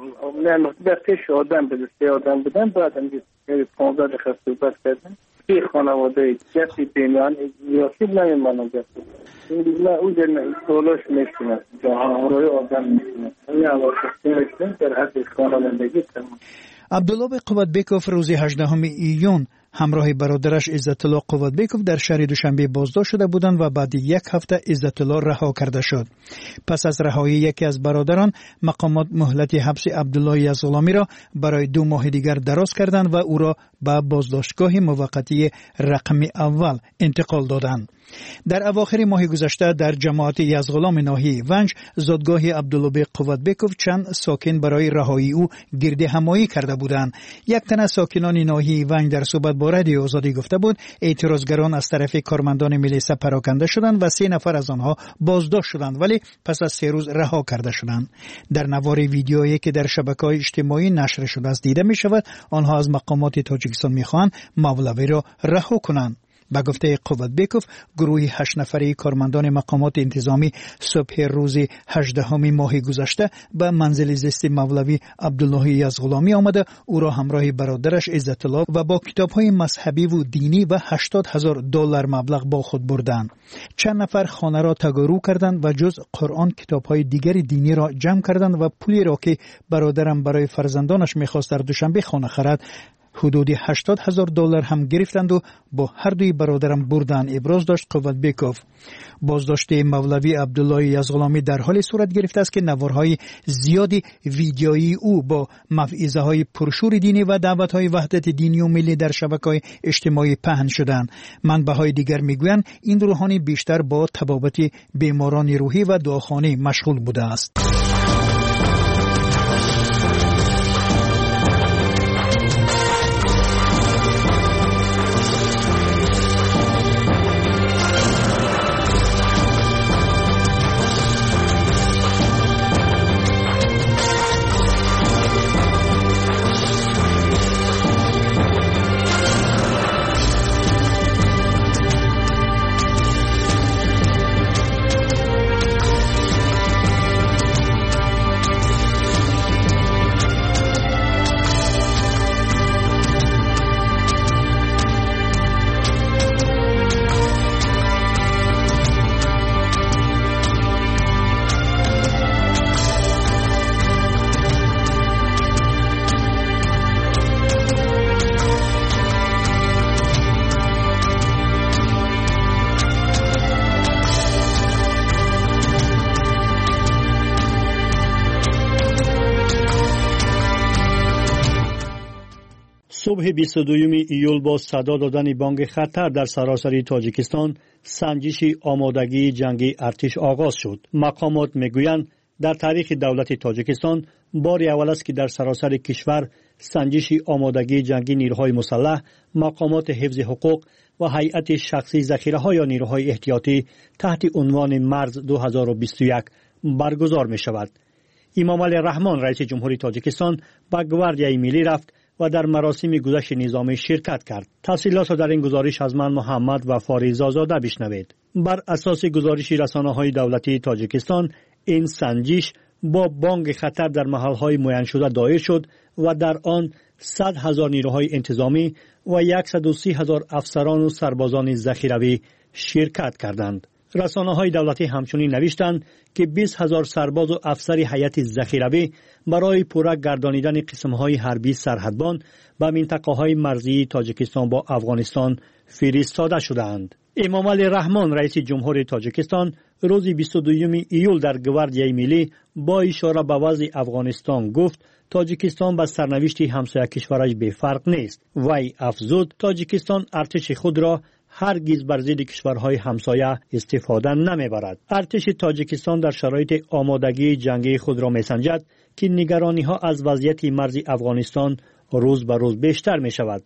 نه بخش آدم بده سه آدم بدن بعدم پانزده دقیقه صحبت کردن این خانواده کسی بیمیان یاسیب نمیمانه جسد نه اون جنه سولاش میشکنه جهان روی آدم میشکنه این عواقبی میشکنه در حد خانوادگی تمام. عبدالله بیگ قوتبیکوف روز هجدهم ایون همراه برادرش عزت الله قوتبیکوف در شهر دوشنبه بازداشت شده بودند و بعد یک هفته عزت الله رها کرده شد. پس از رهایی یکی از برادران مقامات مهلت حبس عبدالله یزغلامی را برای دو ماه دیگر دراز کردند و او را به بازداشتگاه موقتی رقم اول انتقال دادند. در اواخر ماه گذشته در جماعت یزغلام ناحیه ونج زادگاه عبدالله بیگ قوتبیکوف چند ساکن برای رهایی او گرد همایی کرده بودند. یک تن از ساکنان ناحیه ونج در صحبت با رادیو آزادی گفته بود اعتراضگران از طرف کارمندان ملیسا پراکنده شدند و سه نفر از آنها بازداشت شدند ولی پس از سه روز رها کرده شدند. در نوار ویدیویی که در شبکه‌های اجتماعی نشر شده است دیده می شود آنها از مقامات تاجیکستان می خواهند مولوی را رها کنند. با گفته قوتبیکوف گروهی هشت نفره کارمندان مقامات انتظامی صبح روز هجدهم ماه گذشته به منزل زیست مولوی عبدالله یزغلامی آمده او را همراه برادرش عزت الله و با کتاب‌های مذهبی و دینی و هشتاد هزار دلار مبلغ با خود بردند. چند نفر خانه را تگارو کردند و جز قرآن کتاب‌های دیگر دینی را جمع کردند و پولی را که برادرم برای فرزندانش می‌خواست در دوشنبه خانه خرد حدود هشتاد هزار دلار هم گرفتند و با هر دوی برادرم بردن. ابراز داشت قوتبیکوف. بازداشت مولوی عبدالله یزغلامی در حال صورت گرفته است که نوارهای زیادی ویدیویی او با موعظه های پرشور دینی و دعوت های وحدت دینی و ملی در شبکه‌های اجتماعی پهن شدند. منبع‌های دیگر میگویند این روحانی بیشتر با طبابت بیماران روحی و دعاخانه مشغول بوده است. صبح بیست و دوم ایول با صدا دادن بانگ خطر در سراسر تاجیکستان سنجش آمادگی جنگی ارتش آغاز شد. مقامات میگویند در تاریخ دولت تاجیکستان بار اول است که در سراسر کشور سنجش آمادگی جنگی نیروهای مسلح، مقامات حفظ حقوق و هیئت شخصی ذخیره‌ها یا نیروهای احتیاطی تحت عنوان مرز دو هزار و بیست و یک برگزار می شود. امام علی رحمان رئیس جمهوری تاجیکستان به گواردیای ملی رفت و در مراسم گذشت نظامی شرکت کرد. تفصیلات در این گزارش از من محمد و فاریزازاده بشنوید. بر اساس گزارش رسانه‌های دولتی تاجیکستان، این سنجش با بانگ خطر در محل‌های معین شده دایر شد و در آن صد هزار نیروهای انتظامی و صد و سی هزار افسران و سربازان ذخیروی شرکت کردند. رسانه‌های دولتی همچنین نوشتند که بیست هزار سرباز و افسر هیئت ذخیروی برای پورا گردانیدن قسم‌های حربی سرحدبان به منطقه‌های مرزی تاجیکستان با افغانستان فرستاده شدند. امام علی رحمان رئیس جمهوری تاجیکستان روز بیست و دوم ایول در گواردیای ملی با اشاره به وضع افغانستان گفت تاجیکستان با سرنوشت همسایه کشورش به فرق نیست. وی افزود تاجیکستان ارتش خود را هرگز بر ضد کشورهای همسایه استفاده نمیبرد. ارتش تاجیکستان در شرایط آمادگی جنگی خود را میسنجد که نگرانی‌ها از وضعیت مرز افغانستان روز به روز بیشتر می شود.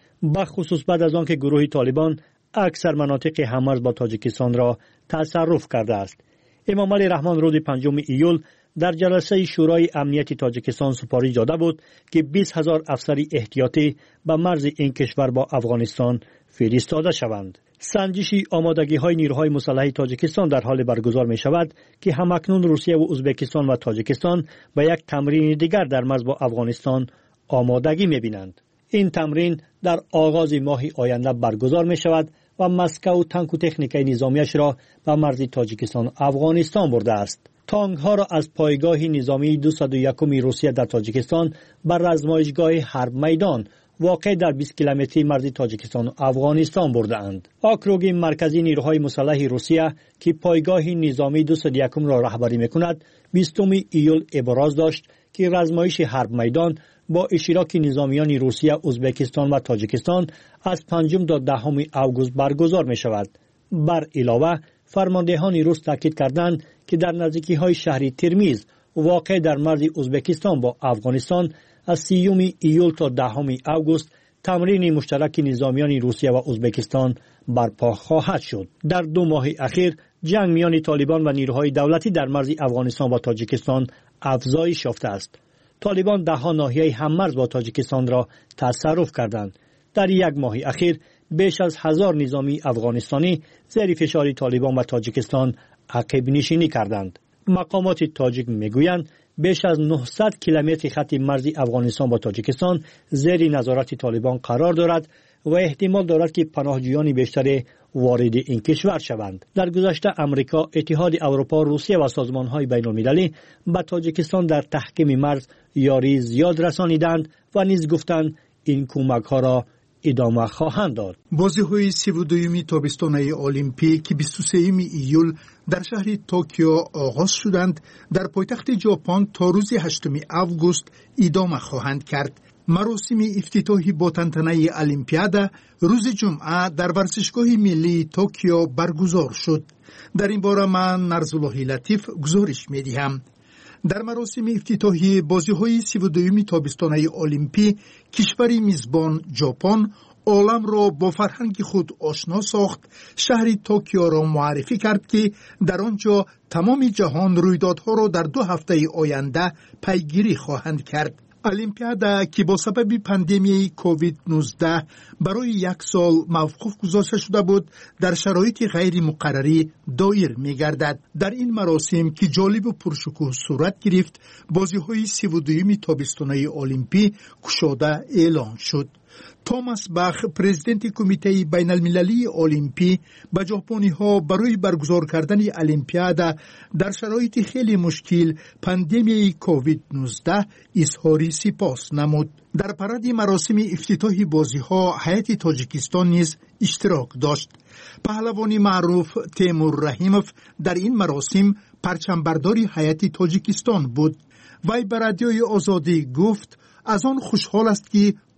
بخصوص بعد از آنکه گروه طالبان اکثر مناطق هممرز با تاجیکستان را تصرف کرده است. امام علی رحمان روز پنجم ایول در جلسه شورای امنیت تاجیکستان سپارش داده بود که بیست هزار افسر احتیاطی به مرز این کشور با افغانستان فرستاده شوند. سنجش آمادگی های نیروهای مسلح تاجیکستان در حال برگزار می شود که همکنون روسیه و ازبکستان و تاجیکستان به یک تمرین دیگر در مرز با افغانستان آمادگی می بینند. این تمرین در آغاز ماه آینده برگزار می شود و مسکو تانک و تکنیکای نظامیش را به مرز تاجیکستان افغانستان برده است. تانک ها را از پایگاه نظامی دویست و یک روسیه در تاجیکستان بر رزمایشگاه حرب میدان واقع در بیست کیلومتری مرز تاجیکستان و افغانستان برده اند. آکروگ مرکزی نیروهای مسلح روسیه که پایگاه نظامی دویست و یک را رهبری میکند، بیستم ایول ابراز داشت که رزمایش حرب میدان با اشتراک نظامیان روسیه، ازبکستان و تاجیکستان از پنجم تا دهم اوگوست برگزار می شود. بر علاوه فرماندهان روس تاکید کردند که در نزدیکی های شهر ترمیز واقع در مرز ازبکستان با افغانستان از سیوم ایول تا دهم اوگوست تمرین مشترک نظامیان روسیه و ازبکستان برپا خواهد شد. در دو ماه اخیر جنگ میان طالبان و نیروهای دولتی در مرز افغانستان و تاجیکستان افزایش یافته است. طالبان ده ها ناحیه هممرز با تاجیکستان را تصرف کردند. در یک ماه اخیر بیش از هزار نظامی افغانستانی زیر فشار طالبان و تاجیکستان عقب نشینی کردند. مقامات تاجیک میگویند بیش از نهصد کیلومتر خط مرز افغانستان با تاجیکستان زیر نظارت طالبان قرار دارد و احتمال دارد که پناهجویان بیشتر وارد این کشور شوند. در گذشته امریکا، اتحاد اروپا، روسیه و سازمان‌های بین‌المللی به تاجیکستان در تحکیم مرز یاری زیاد رسانیدند و نیز گفتند این کمک‌ها را ادامه خواهند داد. بازی‌های سی و دوم تابستانه المپیک بیست و سوم ایول در شهر توکیو آغاز شدند. در پایتخت ژاپن تا روز هشتم اوگوست ادامه خواهند کرد. مراسم افتتاحی با تنتنه المپیادا روز جمعه در ورزشگاه ملی توکیو برگزار شد. در این باره من نرزالله لطیف گزارش می‌دهم. در مراسم افتتاحی بازی‌های سی و دوم تابستانه المپیک کشور میزبان ژاپن عالم را با فرهنگ خود آشنا ساخت. شهر توکیو را معرفی کرد که در آنجا تمام جهان رویدادها را در دو هفته آینده پیگیری خواهند کرد. المپیادا که با سبب پاندمی کووید نوزده برای یک سال موقوف گذاشته شده بود، در شرایط غیر مقرری دایر می گردد. در این مراسم که جالب و پرشکوه صورت گرفت، بازی‌های سی و دوم تابستانه المپیک گشاده اعلان شد. توماس باخ، پرزیدنت کمیته بین المللی المپیک، به ژاپنی ها برای برگزار کردن المپیادا در شرایط خیلی مشکل پاندمی کووید نوزده اظهار سپاس نمود. در پرد مراسم افتتاح بازی ها هیئت تاجیکستان نیز اشتراک داشت. پهلوانی معروف تیمور رحیموف در این مراسم پرچمبرداری هیئت تاجیکستان بود. وی به رادیوی آزادی گفت از آن خوشحال است که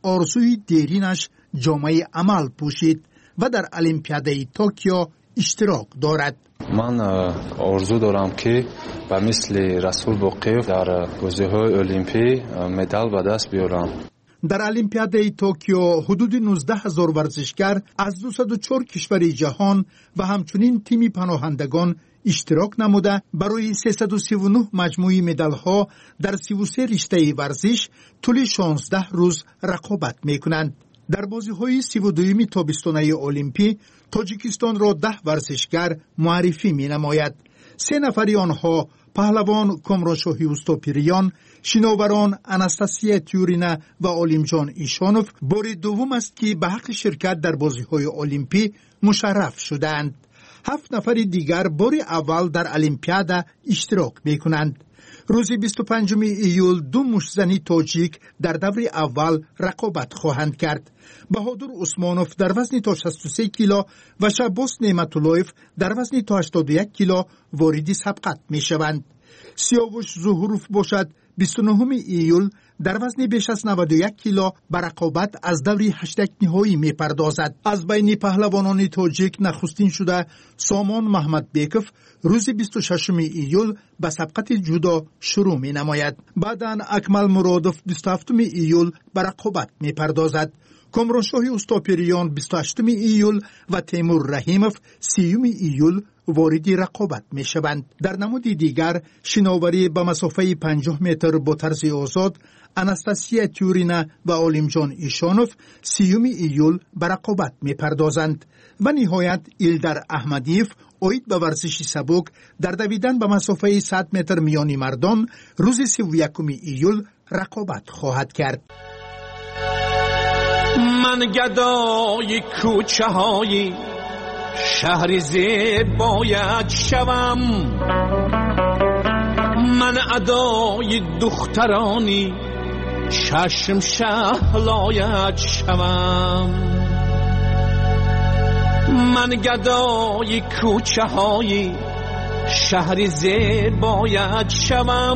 آرزوی دیرینش جامعه عمل پوشید و در المپیاده توکیو اشتراک دارد. من آرزو دارم که به مثل رسول باقیف در بازی‌های المپی مدال به دست بیارم. در المپیاده توکیو حدود نوزده هزار ورزشگر از دویست و چهار کشور جهان و همچنین تیم پناهندگان اشتراک نموده برای سیصد و سی و نه مجموعی مدال‌ها در سی و سه رشته ورزش طول شانزده روز رقابت می‌کنند. در بازی‌های سی و دوم تابستانه المپی تاجیکستان را ده ورزشگر معرفی می‌نماید. سه نفری آنها پهلوان کامرانشاهی اوستاپیریان، شناوران اناستاسیا تیورینا و علیمجان ایشانوف بار دوم است که به حق شرکت در بازی‌های المپی مشرف شدند. هفت نفر دیگر بار اول در المپیاده اشتراک می‌کنند. روز بیست و پنجم ایول دو مشتزنی تاجیک در دور اول رقابت خواهند کرد. بهادر عثمانوف در وزن تا شصت و سه کیلو و شعباس نعمت‌اللهیف در وزن تا هشتاد و یک کیلو وارد سبقت می‌شوند. سیاوش ظهوروف باشد بیست و نهم ایول در وزن بیش از نود و یک کیلو به رقابت از دور هشتگ نهایی می‌پردازد. از بین پهلوانان تاجیک نخستین شده سامان محمد بیکوف روز بیست و ششم ایول به سبقت جودو شروع می‌نماید. بعداً اکمل مرادوف بیست و هفتم ایول به رقابت می‌پردازد. کامرانشاهی اوستاپیریان بیست و هشتم ایول و تیمور رحیموف سیوم ایول وارد رقابت می شوند. در نمود دیگر شناوری به مسافه پنجاه متر با طرز آزاد اناستاسیا تیورینا و علیمجان ایشانوف سیوم ایول به رقابت می پردازند. و نهایت ایلدر احمدیف اوید به ورزش سبک در دویدن به مسافه صد متر میانی مردان روز سی و یکم ایول رقابت خواهد کرد. من گدای کوچه های شهری زیبایت شوم، من ادای دخترانی چشم شهلایت شوم. من گدای کوچه های شهری زیبایت شوم،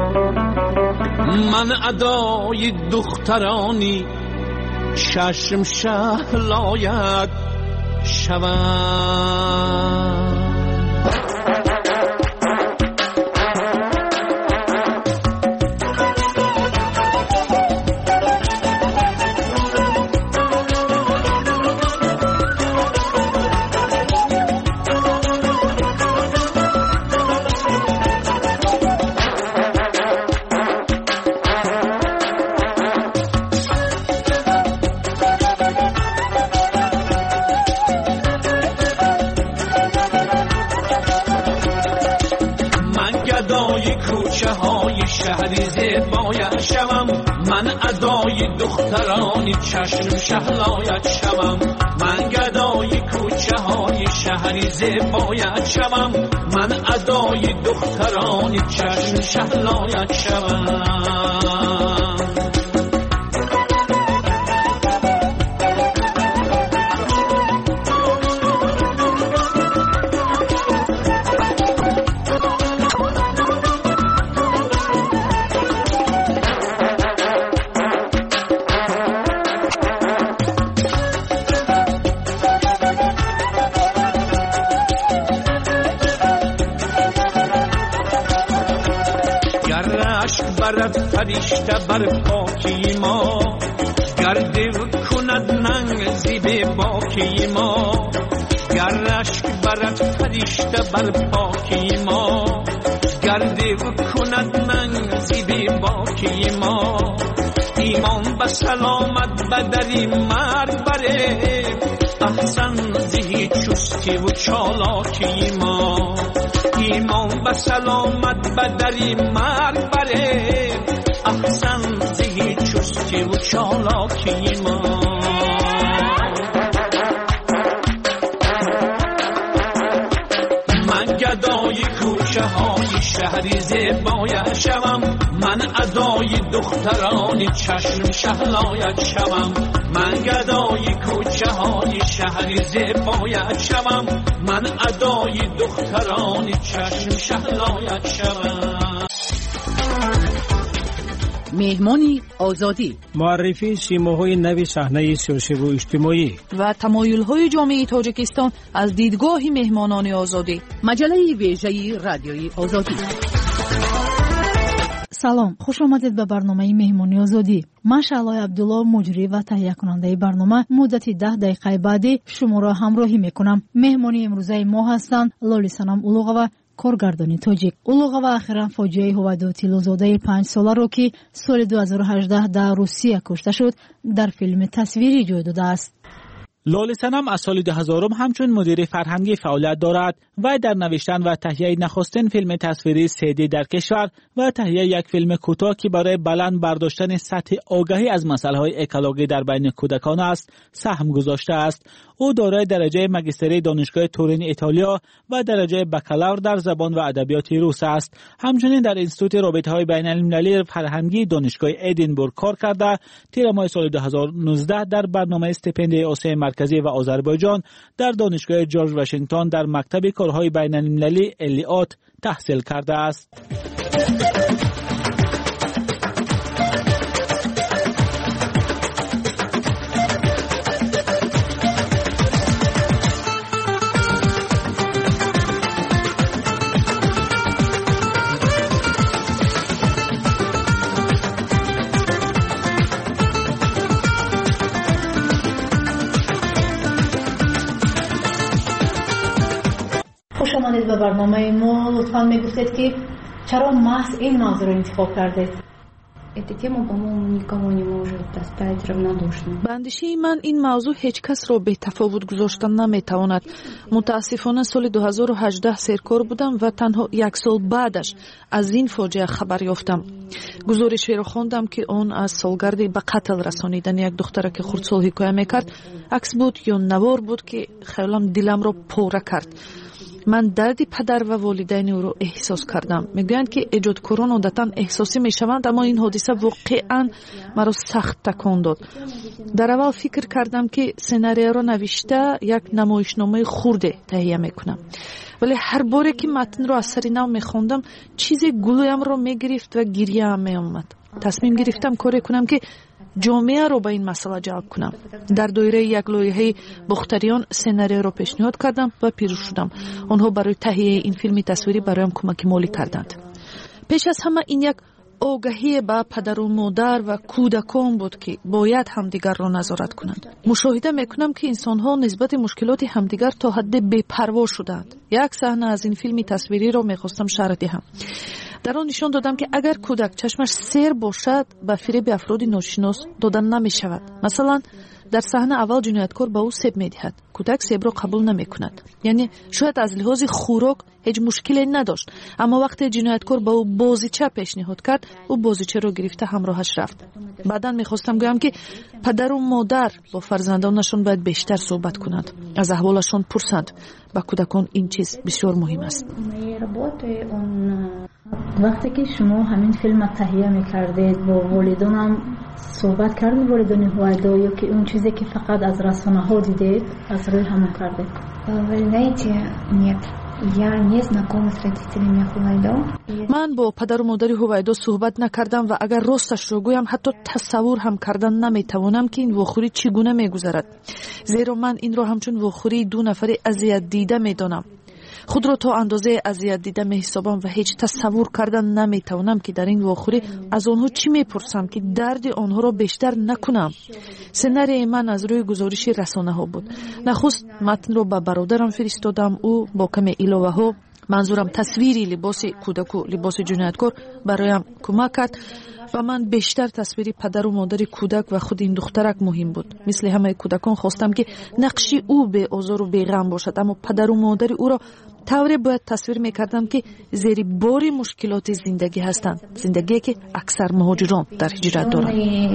من ادای دخترانی چشم شهلایت شوم. من ادای دخترانی چشم شهلایت شوم، من گدای کوچه های شهری زیبایت شوم، من ادای دخترانی چشم شهلایت شوم. فرشته بر پاکی ما گرده کند ننگ زیب باکی ما، گر اشک برد فرشته بر پاکی ما گرده کند ننگ زیب باکی ما. ایمان به سلامت بدری مرد بره، احسن زهی چستی و چالاکی ما. ایمان به سلامت بدری مرد بره، احسن زهی چستی و چالاکی ما. من گدای کوچه های شهری زیبایت شوم، من ادای دخترانی چشم شهلایت شوم، من گدای کوچه های شهری زیبایت شوم، من ادای دخترانی چشم شهلایت شوم. مهمانی آزادی، معرفی سیماهای نوی صحنه سیاسی و اجتماعی و تمایل‌های جامعه تاجیکستان از دیدگاه مهمانان آزادی. مجله ویژه رادیوی آزادی. سلام، خوش آمدید به برنامه مهمانی آزادی. من شعله عبدالله، مجری و تهیه کننده برنامه، مدت ده دقیقه بعدی شما را همراهی میکنم. مهمانی امروزه ما هستند لالی سنم اولوغова، کارگردانی تاجیک. اولوغова اخیراً فاجعه هویدا تیلوزاده پنج ساله را که سال دو هزار و هجده در روسیه کشته شد در فیلم تصویری جای داده است. لالی سنم از سال دو هزار همچون مدیر فرهنگی فعالیت دارد و در نوشتن و تهیه نخستین فیلم تصویری سه دی در کشور و تهیه یک فیلم کوتاه که برای بلند برداشتن سطح آگاهی از مسائل اکولوژی در بین کودکان است سهم گذاشته است. او دارای درجه ماجستری دانشگاه تورین ایتالیا و درجه بکالور در زبان و ادبیات روس است. همچنین در انستیتوت رابطه‌های بین‌المللی فرهنگی دانشگاه ادینبورگ کار کرده. تیر ماه سال دو هزار و نوزده در برنامه استیپندیای آسیای مرکزی و آذربایجان در دانشگاه جورج واشنگتن در مکتب کارهای بین‌المللی الیات تحصیل کرده است. به برنامه ما لطفاً میگفتید که چرا محض این موضوع رو انتخاب کردید؟ به اندیشه من این موضوع هیچ کس را به تفاوت گذاشتن نمیتواند. متاسفانه سال دو هزار و هجده سرکار بودم و تنها یک سال بعدش از این فاجعه خبر یافتم. گزارشی را خواندم که آن از سالگرد به قتل رسانیدن یک دختر که خردسال حکایت میکرد. عکس بود یا نوار بود که خیلی دلم را پاره کرد. من درد پدر و والدین او را احساس کردم. میگویند که ایجادکاران عادتاً احساسی میشوند، اما این حادثه واقعاً مرا سخت تکان داد. در اول فکر کردم که سناریو را نوشته یک نمایشنامه خرد تهیه میکنم، ولی هر باری که متن را از سر نو میخوندم چیزی گلویم را میگرفت و گریه هم میآمد. تصمیم گرفتم کاری کنم که جامعه رو به این مسئله جلب کنم. در دایره یک لایحه بختریان سناریو رو پیشنهاد کردم و پیروز شدم. آنها برای تهیه این فیلم تصویری برایم کمک مالی کردند. پیش از همه این یک آگاهی به پدر و مادر و کودکان بود که باید همدیگر را نظارت کنند. مشاهده میکنم که انسانها نسبت مشکلات همدیگر تا حد بی‌پروا شدند. یک صحنه از این فیلم تصویری را میخواستم شرح دهم. در آن نشان دادم که اگر کودک چشمش سیر باشد به فریب افراد ناشناس دادن نمی شود. مثلا در صحنه اول جنایتکار به او سیب می دهد. کودک سیب را قبول نمی کند. یعنی شاید از لحاظ خوراک هیچ مشکلی نداشت، اما وقتی جنایتکار به او بازیچه پیشنهاد کرد او بازیچه را گرفته همراهش رفت. بعدا میخواستم گویم که پدر و مادر با فرزندانشان باید بیشتر صحبت کنند، از احوالشان پرسند. با کودکان این چیز بسیار مهم است. وقتی که شما همین فیلم تهیه میکردید با والدانم صحبت کردید، والدان هویدا، یا که اون چیزی که فقط از رسانه ها دیدید از روی همون کردید؟ من با پدر و مادر هویدا صحبت نکردم و اگر راستش رو گویم حتی تصور هم کردن نمیتوانم که این واخوری چگونه میگذرد، زیرا من این رو همچون واخوری دو نفر اذیت دیده میدانم. خود را تا اندازه اذیت دیده می حسابم و هیچ تصور کردن نمی توانم که در این واخوری از آنها چی می پرسم که درد آنها را بیشتر نکنم. سناریوی من از روی گزارش رسانه ها بود. نخست متن را به برادرم فرستادم. او با کمی علاوه ها، منظورم تصویری لباس کودک و لباس جنایتکار، برایم کمک کرد و من بیشتر تصویری پدر و مادر کودک و خود این دخترک مهم بود. مثل همه کودکان خواستم که نقشی او به آزار و بیغم باشد، اما پدر و مادر او را طوری باید تصویر میکردم که زیر بار مشکلات زندگی هستند، زندگی که اکثر مهاجران در هجرت دارند.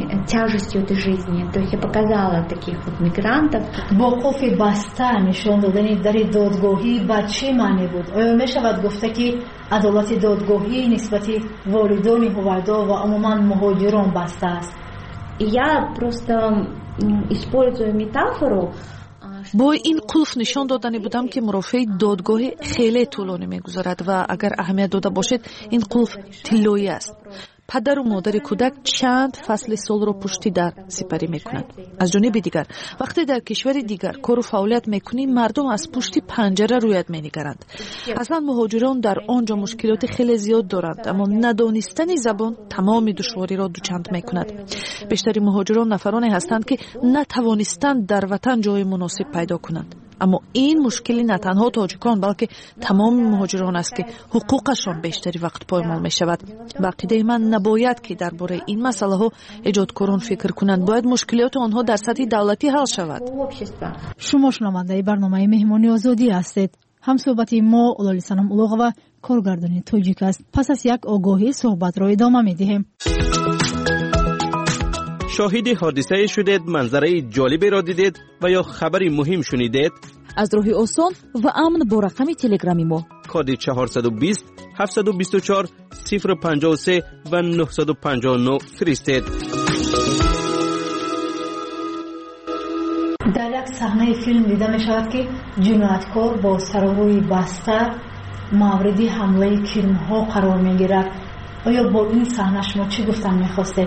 وقوف بسته نشان دادن در دادگاهی به چه معنی بود؟ آیا می شود گفته که عدالت دادگاهی نسبت والدان هویدا و عموما مهاجران بسته است؟ Я просто использую метафору. با این قلف نشان دادنی بودم که مرافع دادگاه خیلی طولانی میگذارد و اگر اهمیت داده باشید این قلف طلایی است. падару модари кӯдак чанд фасли солро пушти дар сипарӣ мекунанд. аз ҷониби дигар вақте дар кишвари дигар кору фаъолият мекунӣ, мардум аз пушти панҷара рӯяд менигаранд. аслан муҳоҷирон дар он ҷо мушкилоти хеле зиёд доранд, аммо надонистани забон тамоми душвориро дучанд мекунад. бештари муҳоҷирон нафароне ҳастанд ки натавонистанд дар ватан ҷои муносиб пайдо кунанд. аммо ин мушкили на танҳо тоҷикон, балки тамоми муҳоҷирон аст ки ҳуқуқашон бештари вақт поймол мешавад. ба ақидаи ман набояд ки дар бораи ин масъалаҳо эҷодкорон фикр кунанд. бояд мушкилоти онҳо дар сатҳи давлатӣ ҳал шавад. шумо шунавандаи барномаи меҳмони озодӣ ҳастед. ҳамсӯҳбати мо лолисанам улуғова, коргардони тоҷик аст. пас аз як огоҳӣ суҳбатро идома медиҳем. شاهد حادثه شدید، منظره جالبی را دیدید و یا خبری مهم شنیدید؟ از راه آسان و امن با رقم تلگرامی ما کد چهارصد و بیست هفتصد و بیست و چهار صفر پنجاه و سه و نهصد و پنجاه و نه فرستید. در یک صحنه فیلم دیده می شود که جنایتکار با سر و روی بسته مورد حمله کرم‌ها قرار می گیرد. آیا با این صحنه شما چی گفتن می خواستید؟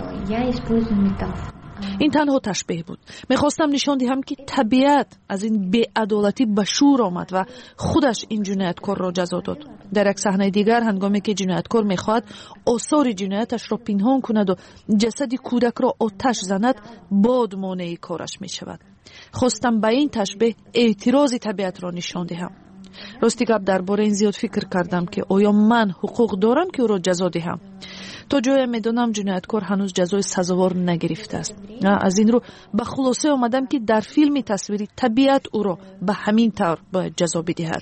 این تنها تشبیه بود. میخواستم نشان دهم که طبیعت از این بی‌عدالتی به شور آمد و خودش این جنایتکار را جزا داد. در یک صحنه دیگر هنگامی که جنایتکار میخواهد آثار جنایتش را پنهان کند و جسد کودک را آتش زند، باد مانع کارش میشود. خواستم به این تشبیه اعتراض طبیعت را نشان دهم. راستی گپ درباره این زیاد فکر کردم که آیا من حقوق دارم که او را جزا دهم. تا جایی میدانم جنایتکار هنوز جزای سزاوار نگرفته است. از این رو به خلاصه آمدم که در فیلم تصویری طبیعت او را به همین طور باید جزا بدهد.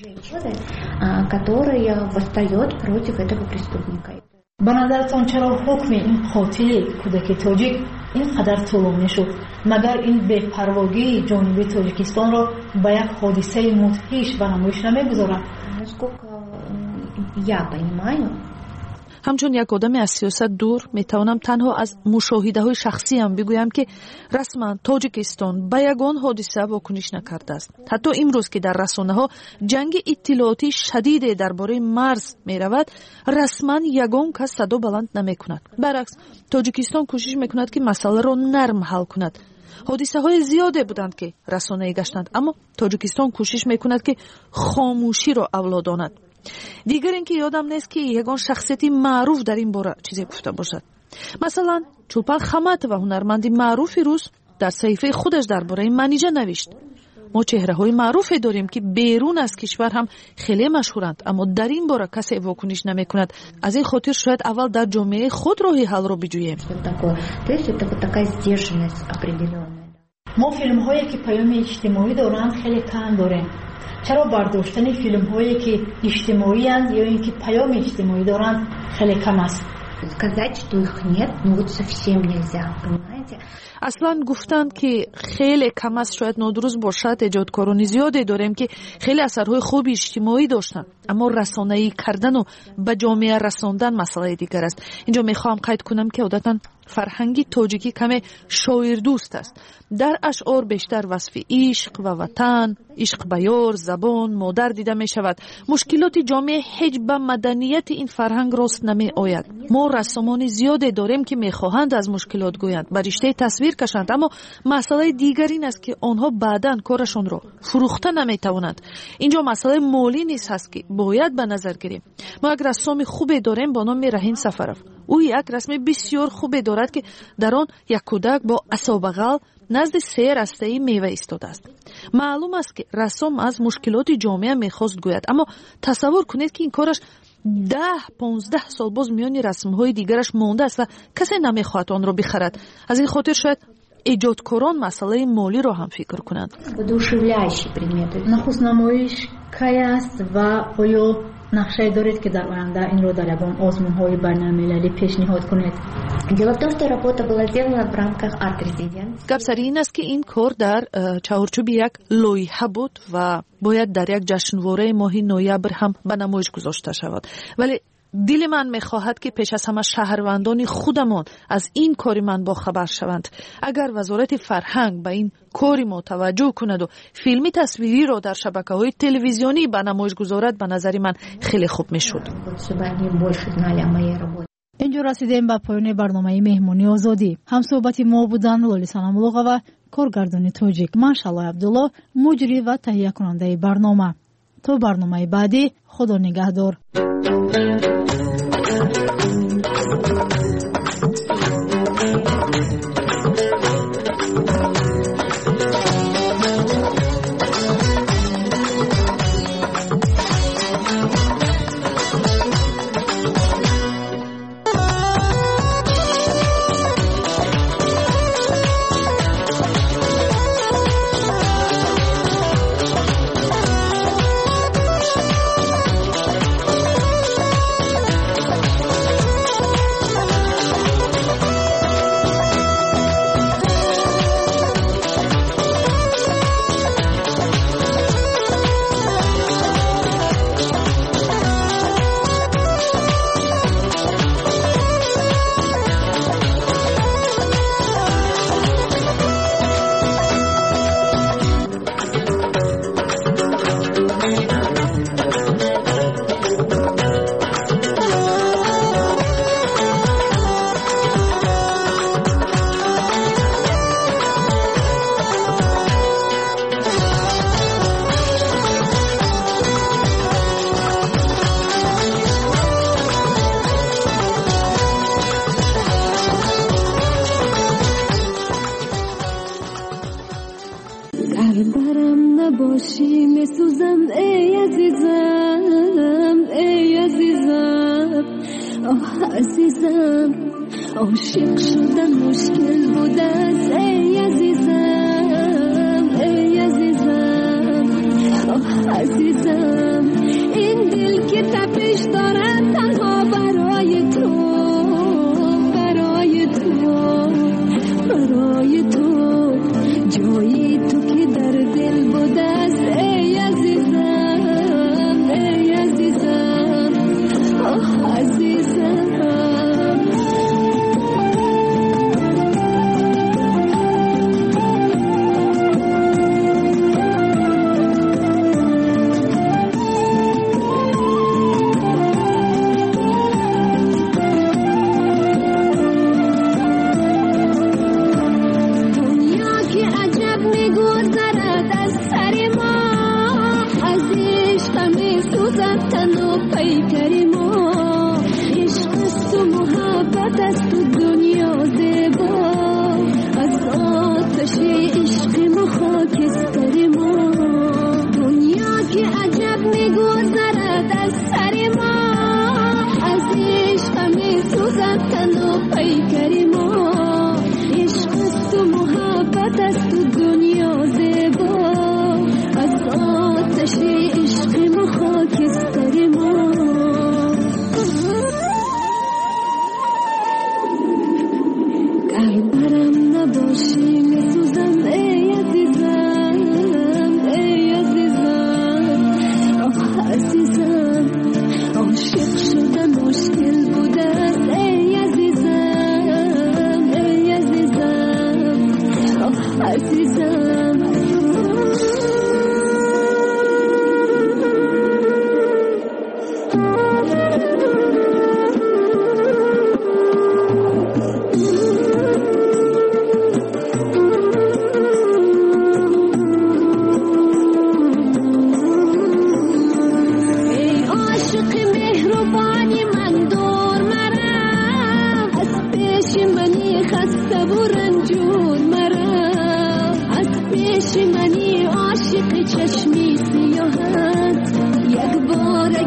به نظرتان چرا حکم این قاتل کودک تاجیک اینقدر طولانی شد؟ مگر این بی‌پرواگی جانب تاجیکستان را به یک حادثه مدهش به نمایش نمیگذارد؟ همچون یک آدم از سیاست دور میتوانم تنها از مشاهده های شخصی هم بگویم که رسما تاجیکستان به یگان حادثه واکنش نکرده است. حتی امروز که در رسانه ها جنگ اطلاعاتی شدید درباره مرز می رود، رسما یگان کس صدا بلند نمی کند. برعکس تاجیکستان کوشش می کند که مسئله را نرم حل کند. حادثه های زیاده بودند که رسانه‌ای گشتند، اما تاجیکستان کوشش می کند که خاموشی را اولاداند. دیگر اینکه یادم نیست که یگان شخصیتی معروف در این باره چیزی گفته باشد. مثلا چولپان خمات و هنرمندی معروفی روز در صحیفه خودش درباره منیژه نوشت. ما چهره های معروفی داریم که بیرون از کشور هم خیلی مشهورند، اما در این باره کسی واکنش نمی کند. از این خاطر شاید اول در جامعه خود راه حل را بجوییم. ما فیلم هایی که پیام اجتماعی دارند خیلی کم داریم. چرا برداشتن فیلم هایی که اجتماعی اند یا اینکه پیام اجتماعی دارند خیلی کم است؟ Сказать, что их нет, ну вот совсем нельзя, понимаете? اصلا گفتند که خیلی کم است، شاید نادرست باشد. ایجادکاران زیادی داریم که خیلی اثرهای خوب اجتماعی داشتند، اما رسانه‌ای کردن و به جامعه رساندن مسئله دیگر است. اینجا میخوام قید کنم که عادتاً فرهنگی تاجیکی کمی شاعر دوست است. در اشعار بیشتر وصف عشق و وطن، عشق به یار، زبان، مادر دیده می شود. مشکلات جامعه هیچ به مدنیت این فرهنگ راست نمی آید. ما رسامان زیادی داریم که میخواهند از مشکلات گویند، به رشته تصویر کشند، اما مسئله دیگر این است که آنها بعداً کارشون را فروخته نمیتوانند. اینجا مسئله مالی نیست هست که باید به نظر گیریم. ما یک رسام خوبی داریم با نام رحیم سفرов. او یک رسم بسیار خوبی دارد که در آن یک کودک با عصا بغل نزد سه رسته‌ای میوه ایستاده است. معلوم است که رسام از مشکلات جامعه میخواست گوید، اما تصور کنید که این کارش ده پانزده سال باز میان رسم‌های دیگرش مانده است و کسی نمیخواهد آن را بخرد. از این خاطر شاید ایجادکاران مسئله مالی را هم فکر کنند. نخست نمایش کی است و آیا نقشه دارید که در آینده این رو در یگان آزمون‌های بین‌المللی پیشنهاد کنید؟ گپ سر این است که این کار در چهارچوب یک لایحه بود و باید در یک جشنواره ماه نوامبر هم به نمایش گذاشته شود، ولی دل من میخواهد که پیش از همه شهروندان خودمان از این کاری من با خبر شوند. اگر وزارت فرهنگ به این کاری ما توجه کند و فیلمی تصویری را در شبکه‌های تلویزیونی به نمایش گذارد، به نظر من خیلی خوب میشد. اینجا رسیدیم به پایان برنامه مهمونی آزادی. هم صحبت ما بودن لولی سنمولوغا و کارگردان تاجیک ماشالله عبدالله، مجری و تهیه کننده برنامه. تا برنامه بعدی، خدا نگهدار. باشی میسوزم ای عزیزم ای عزیزم آه عزیزم عاشق شدن مشکل بود است ای عزیزم ای عزیزم آه عزیزم این دل که تپش دارد تنها برای تو برای تو برای تو جایی تو که در دل بود است ای عزیزم ای عزیزم آه عزیزم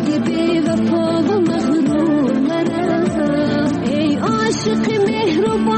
عاشق مهربان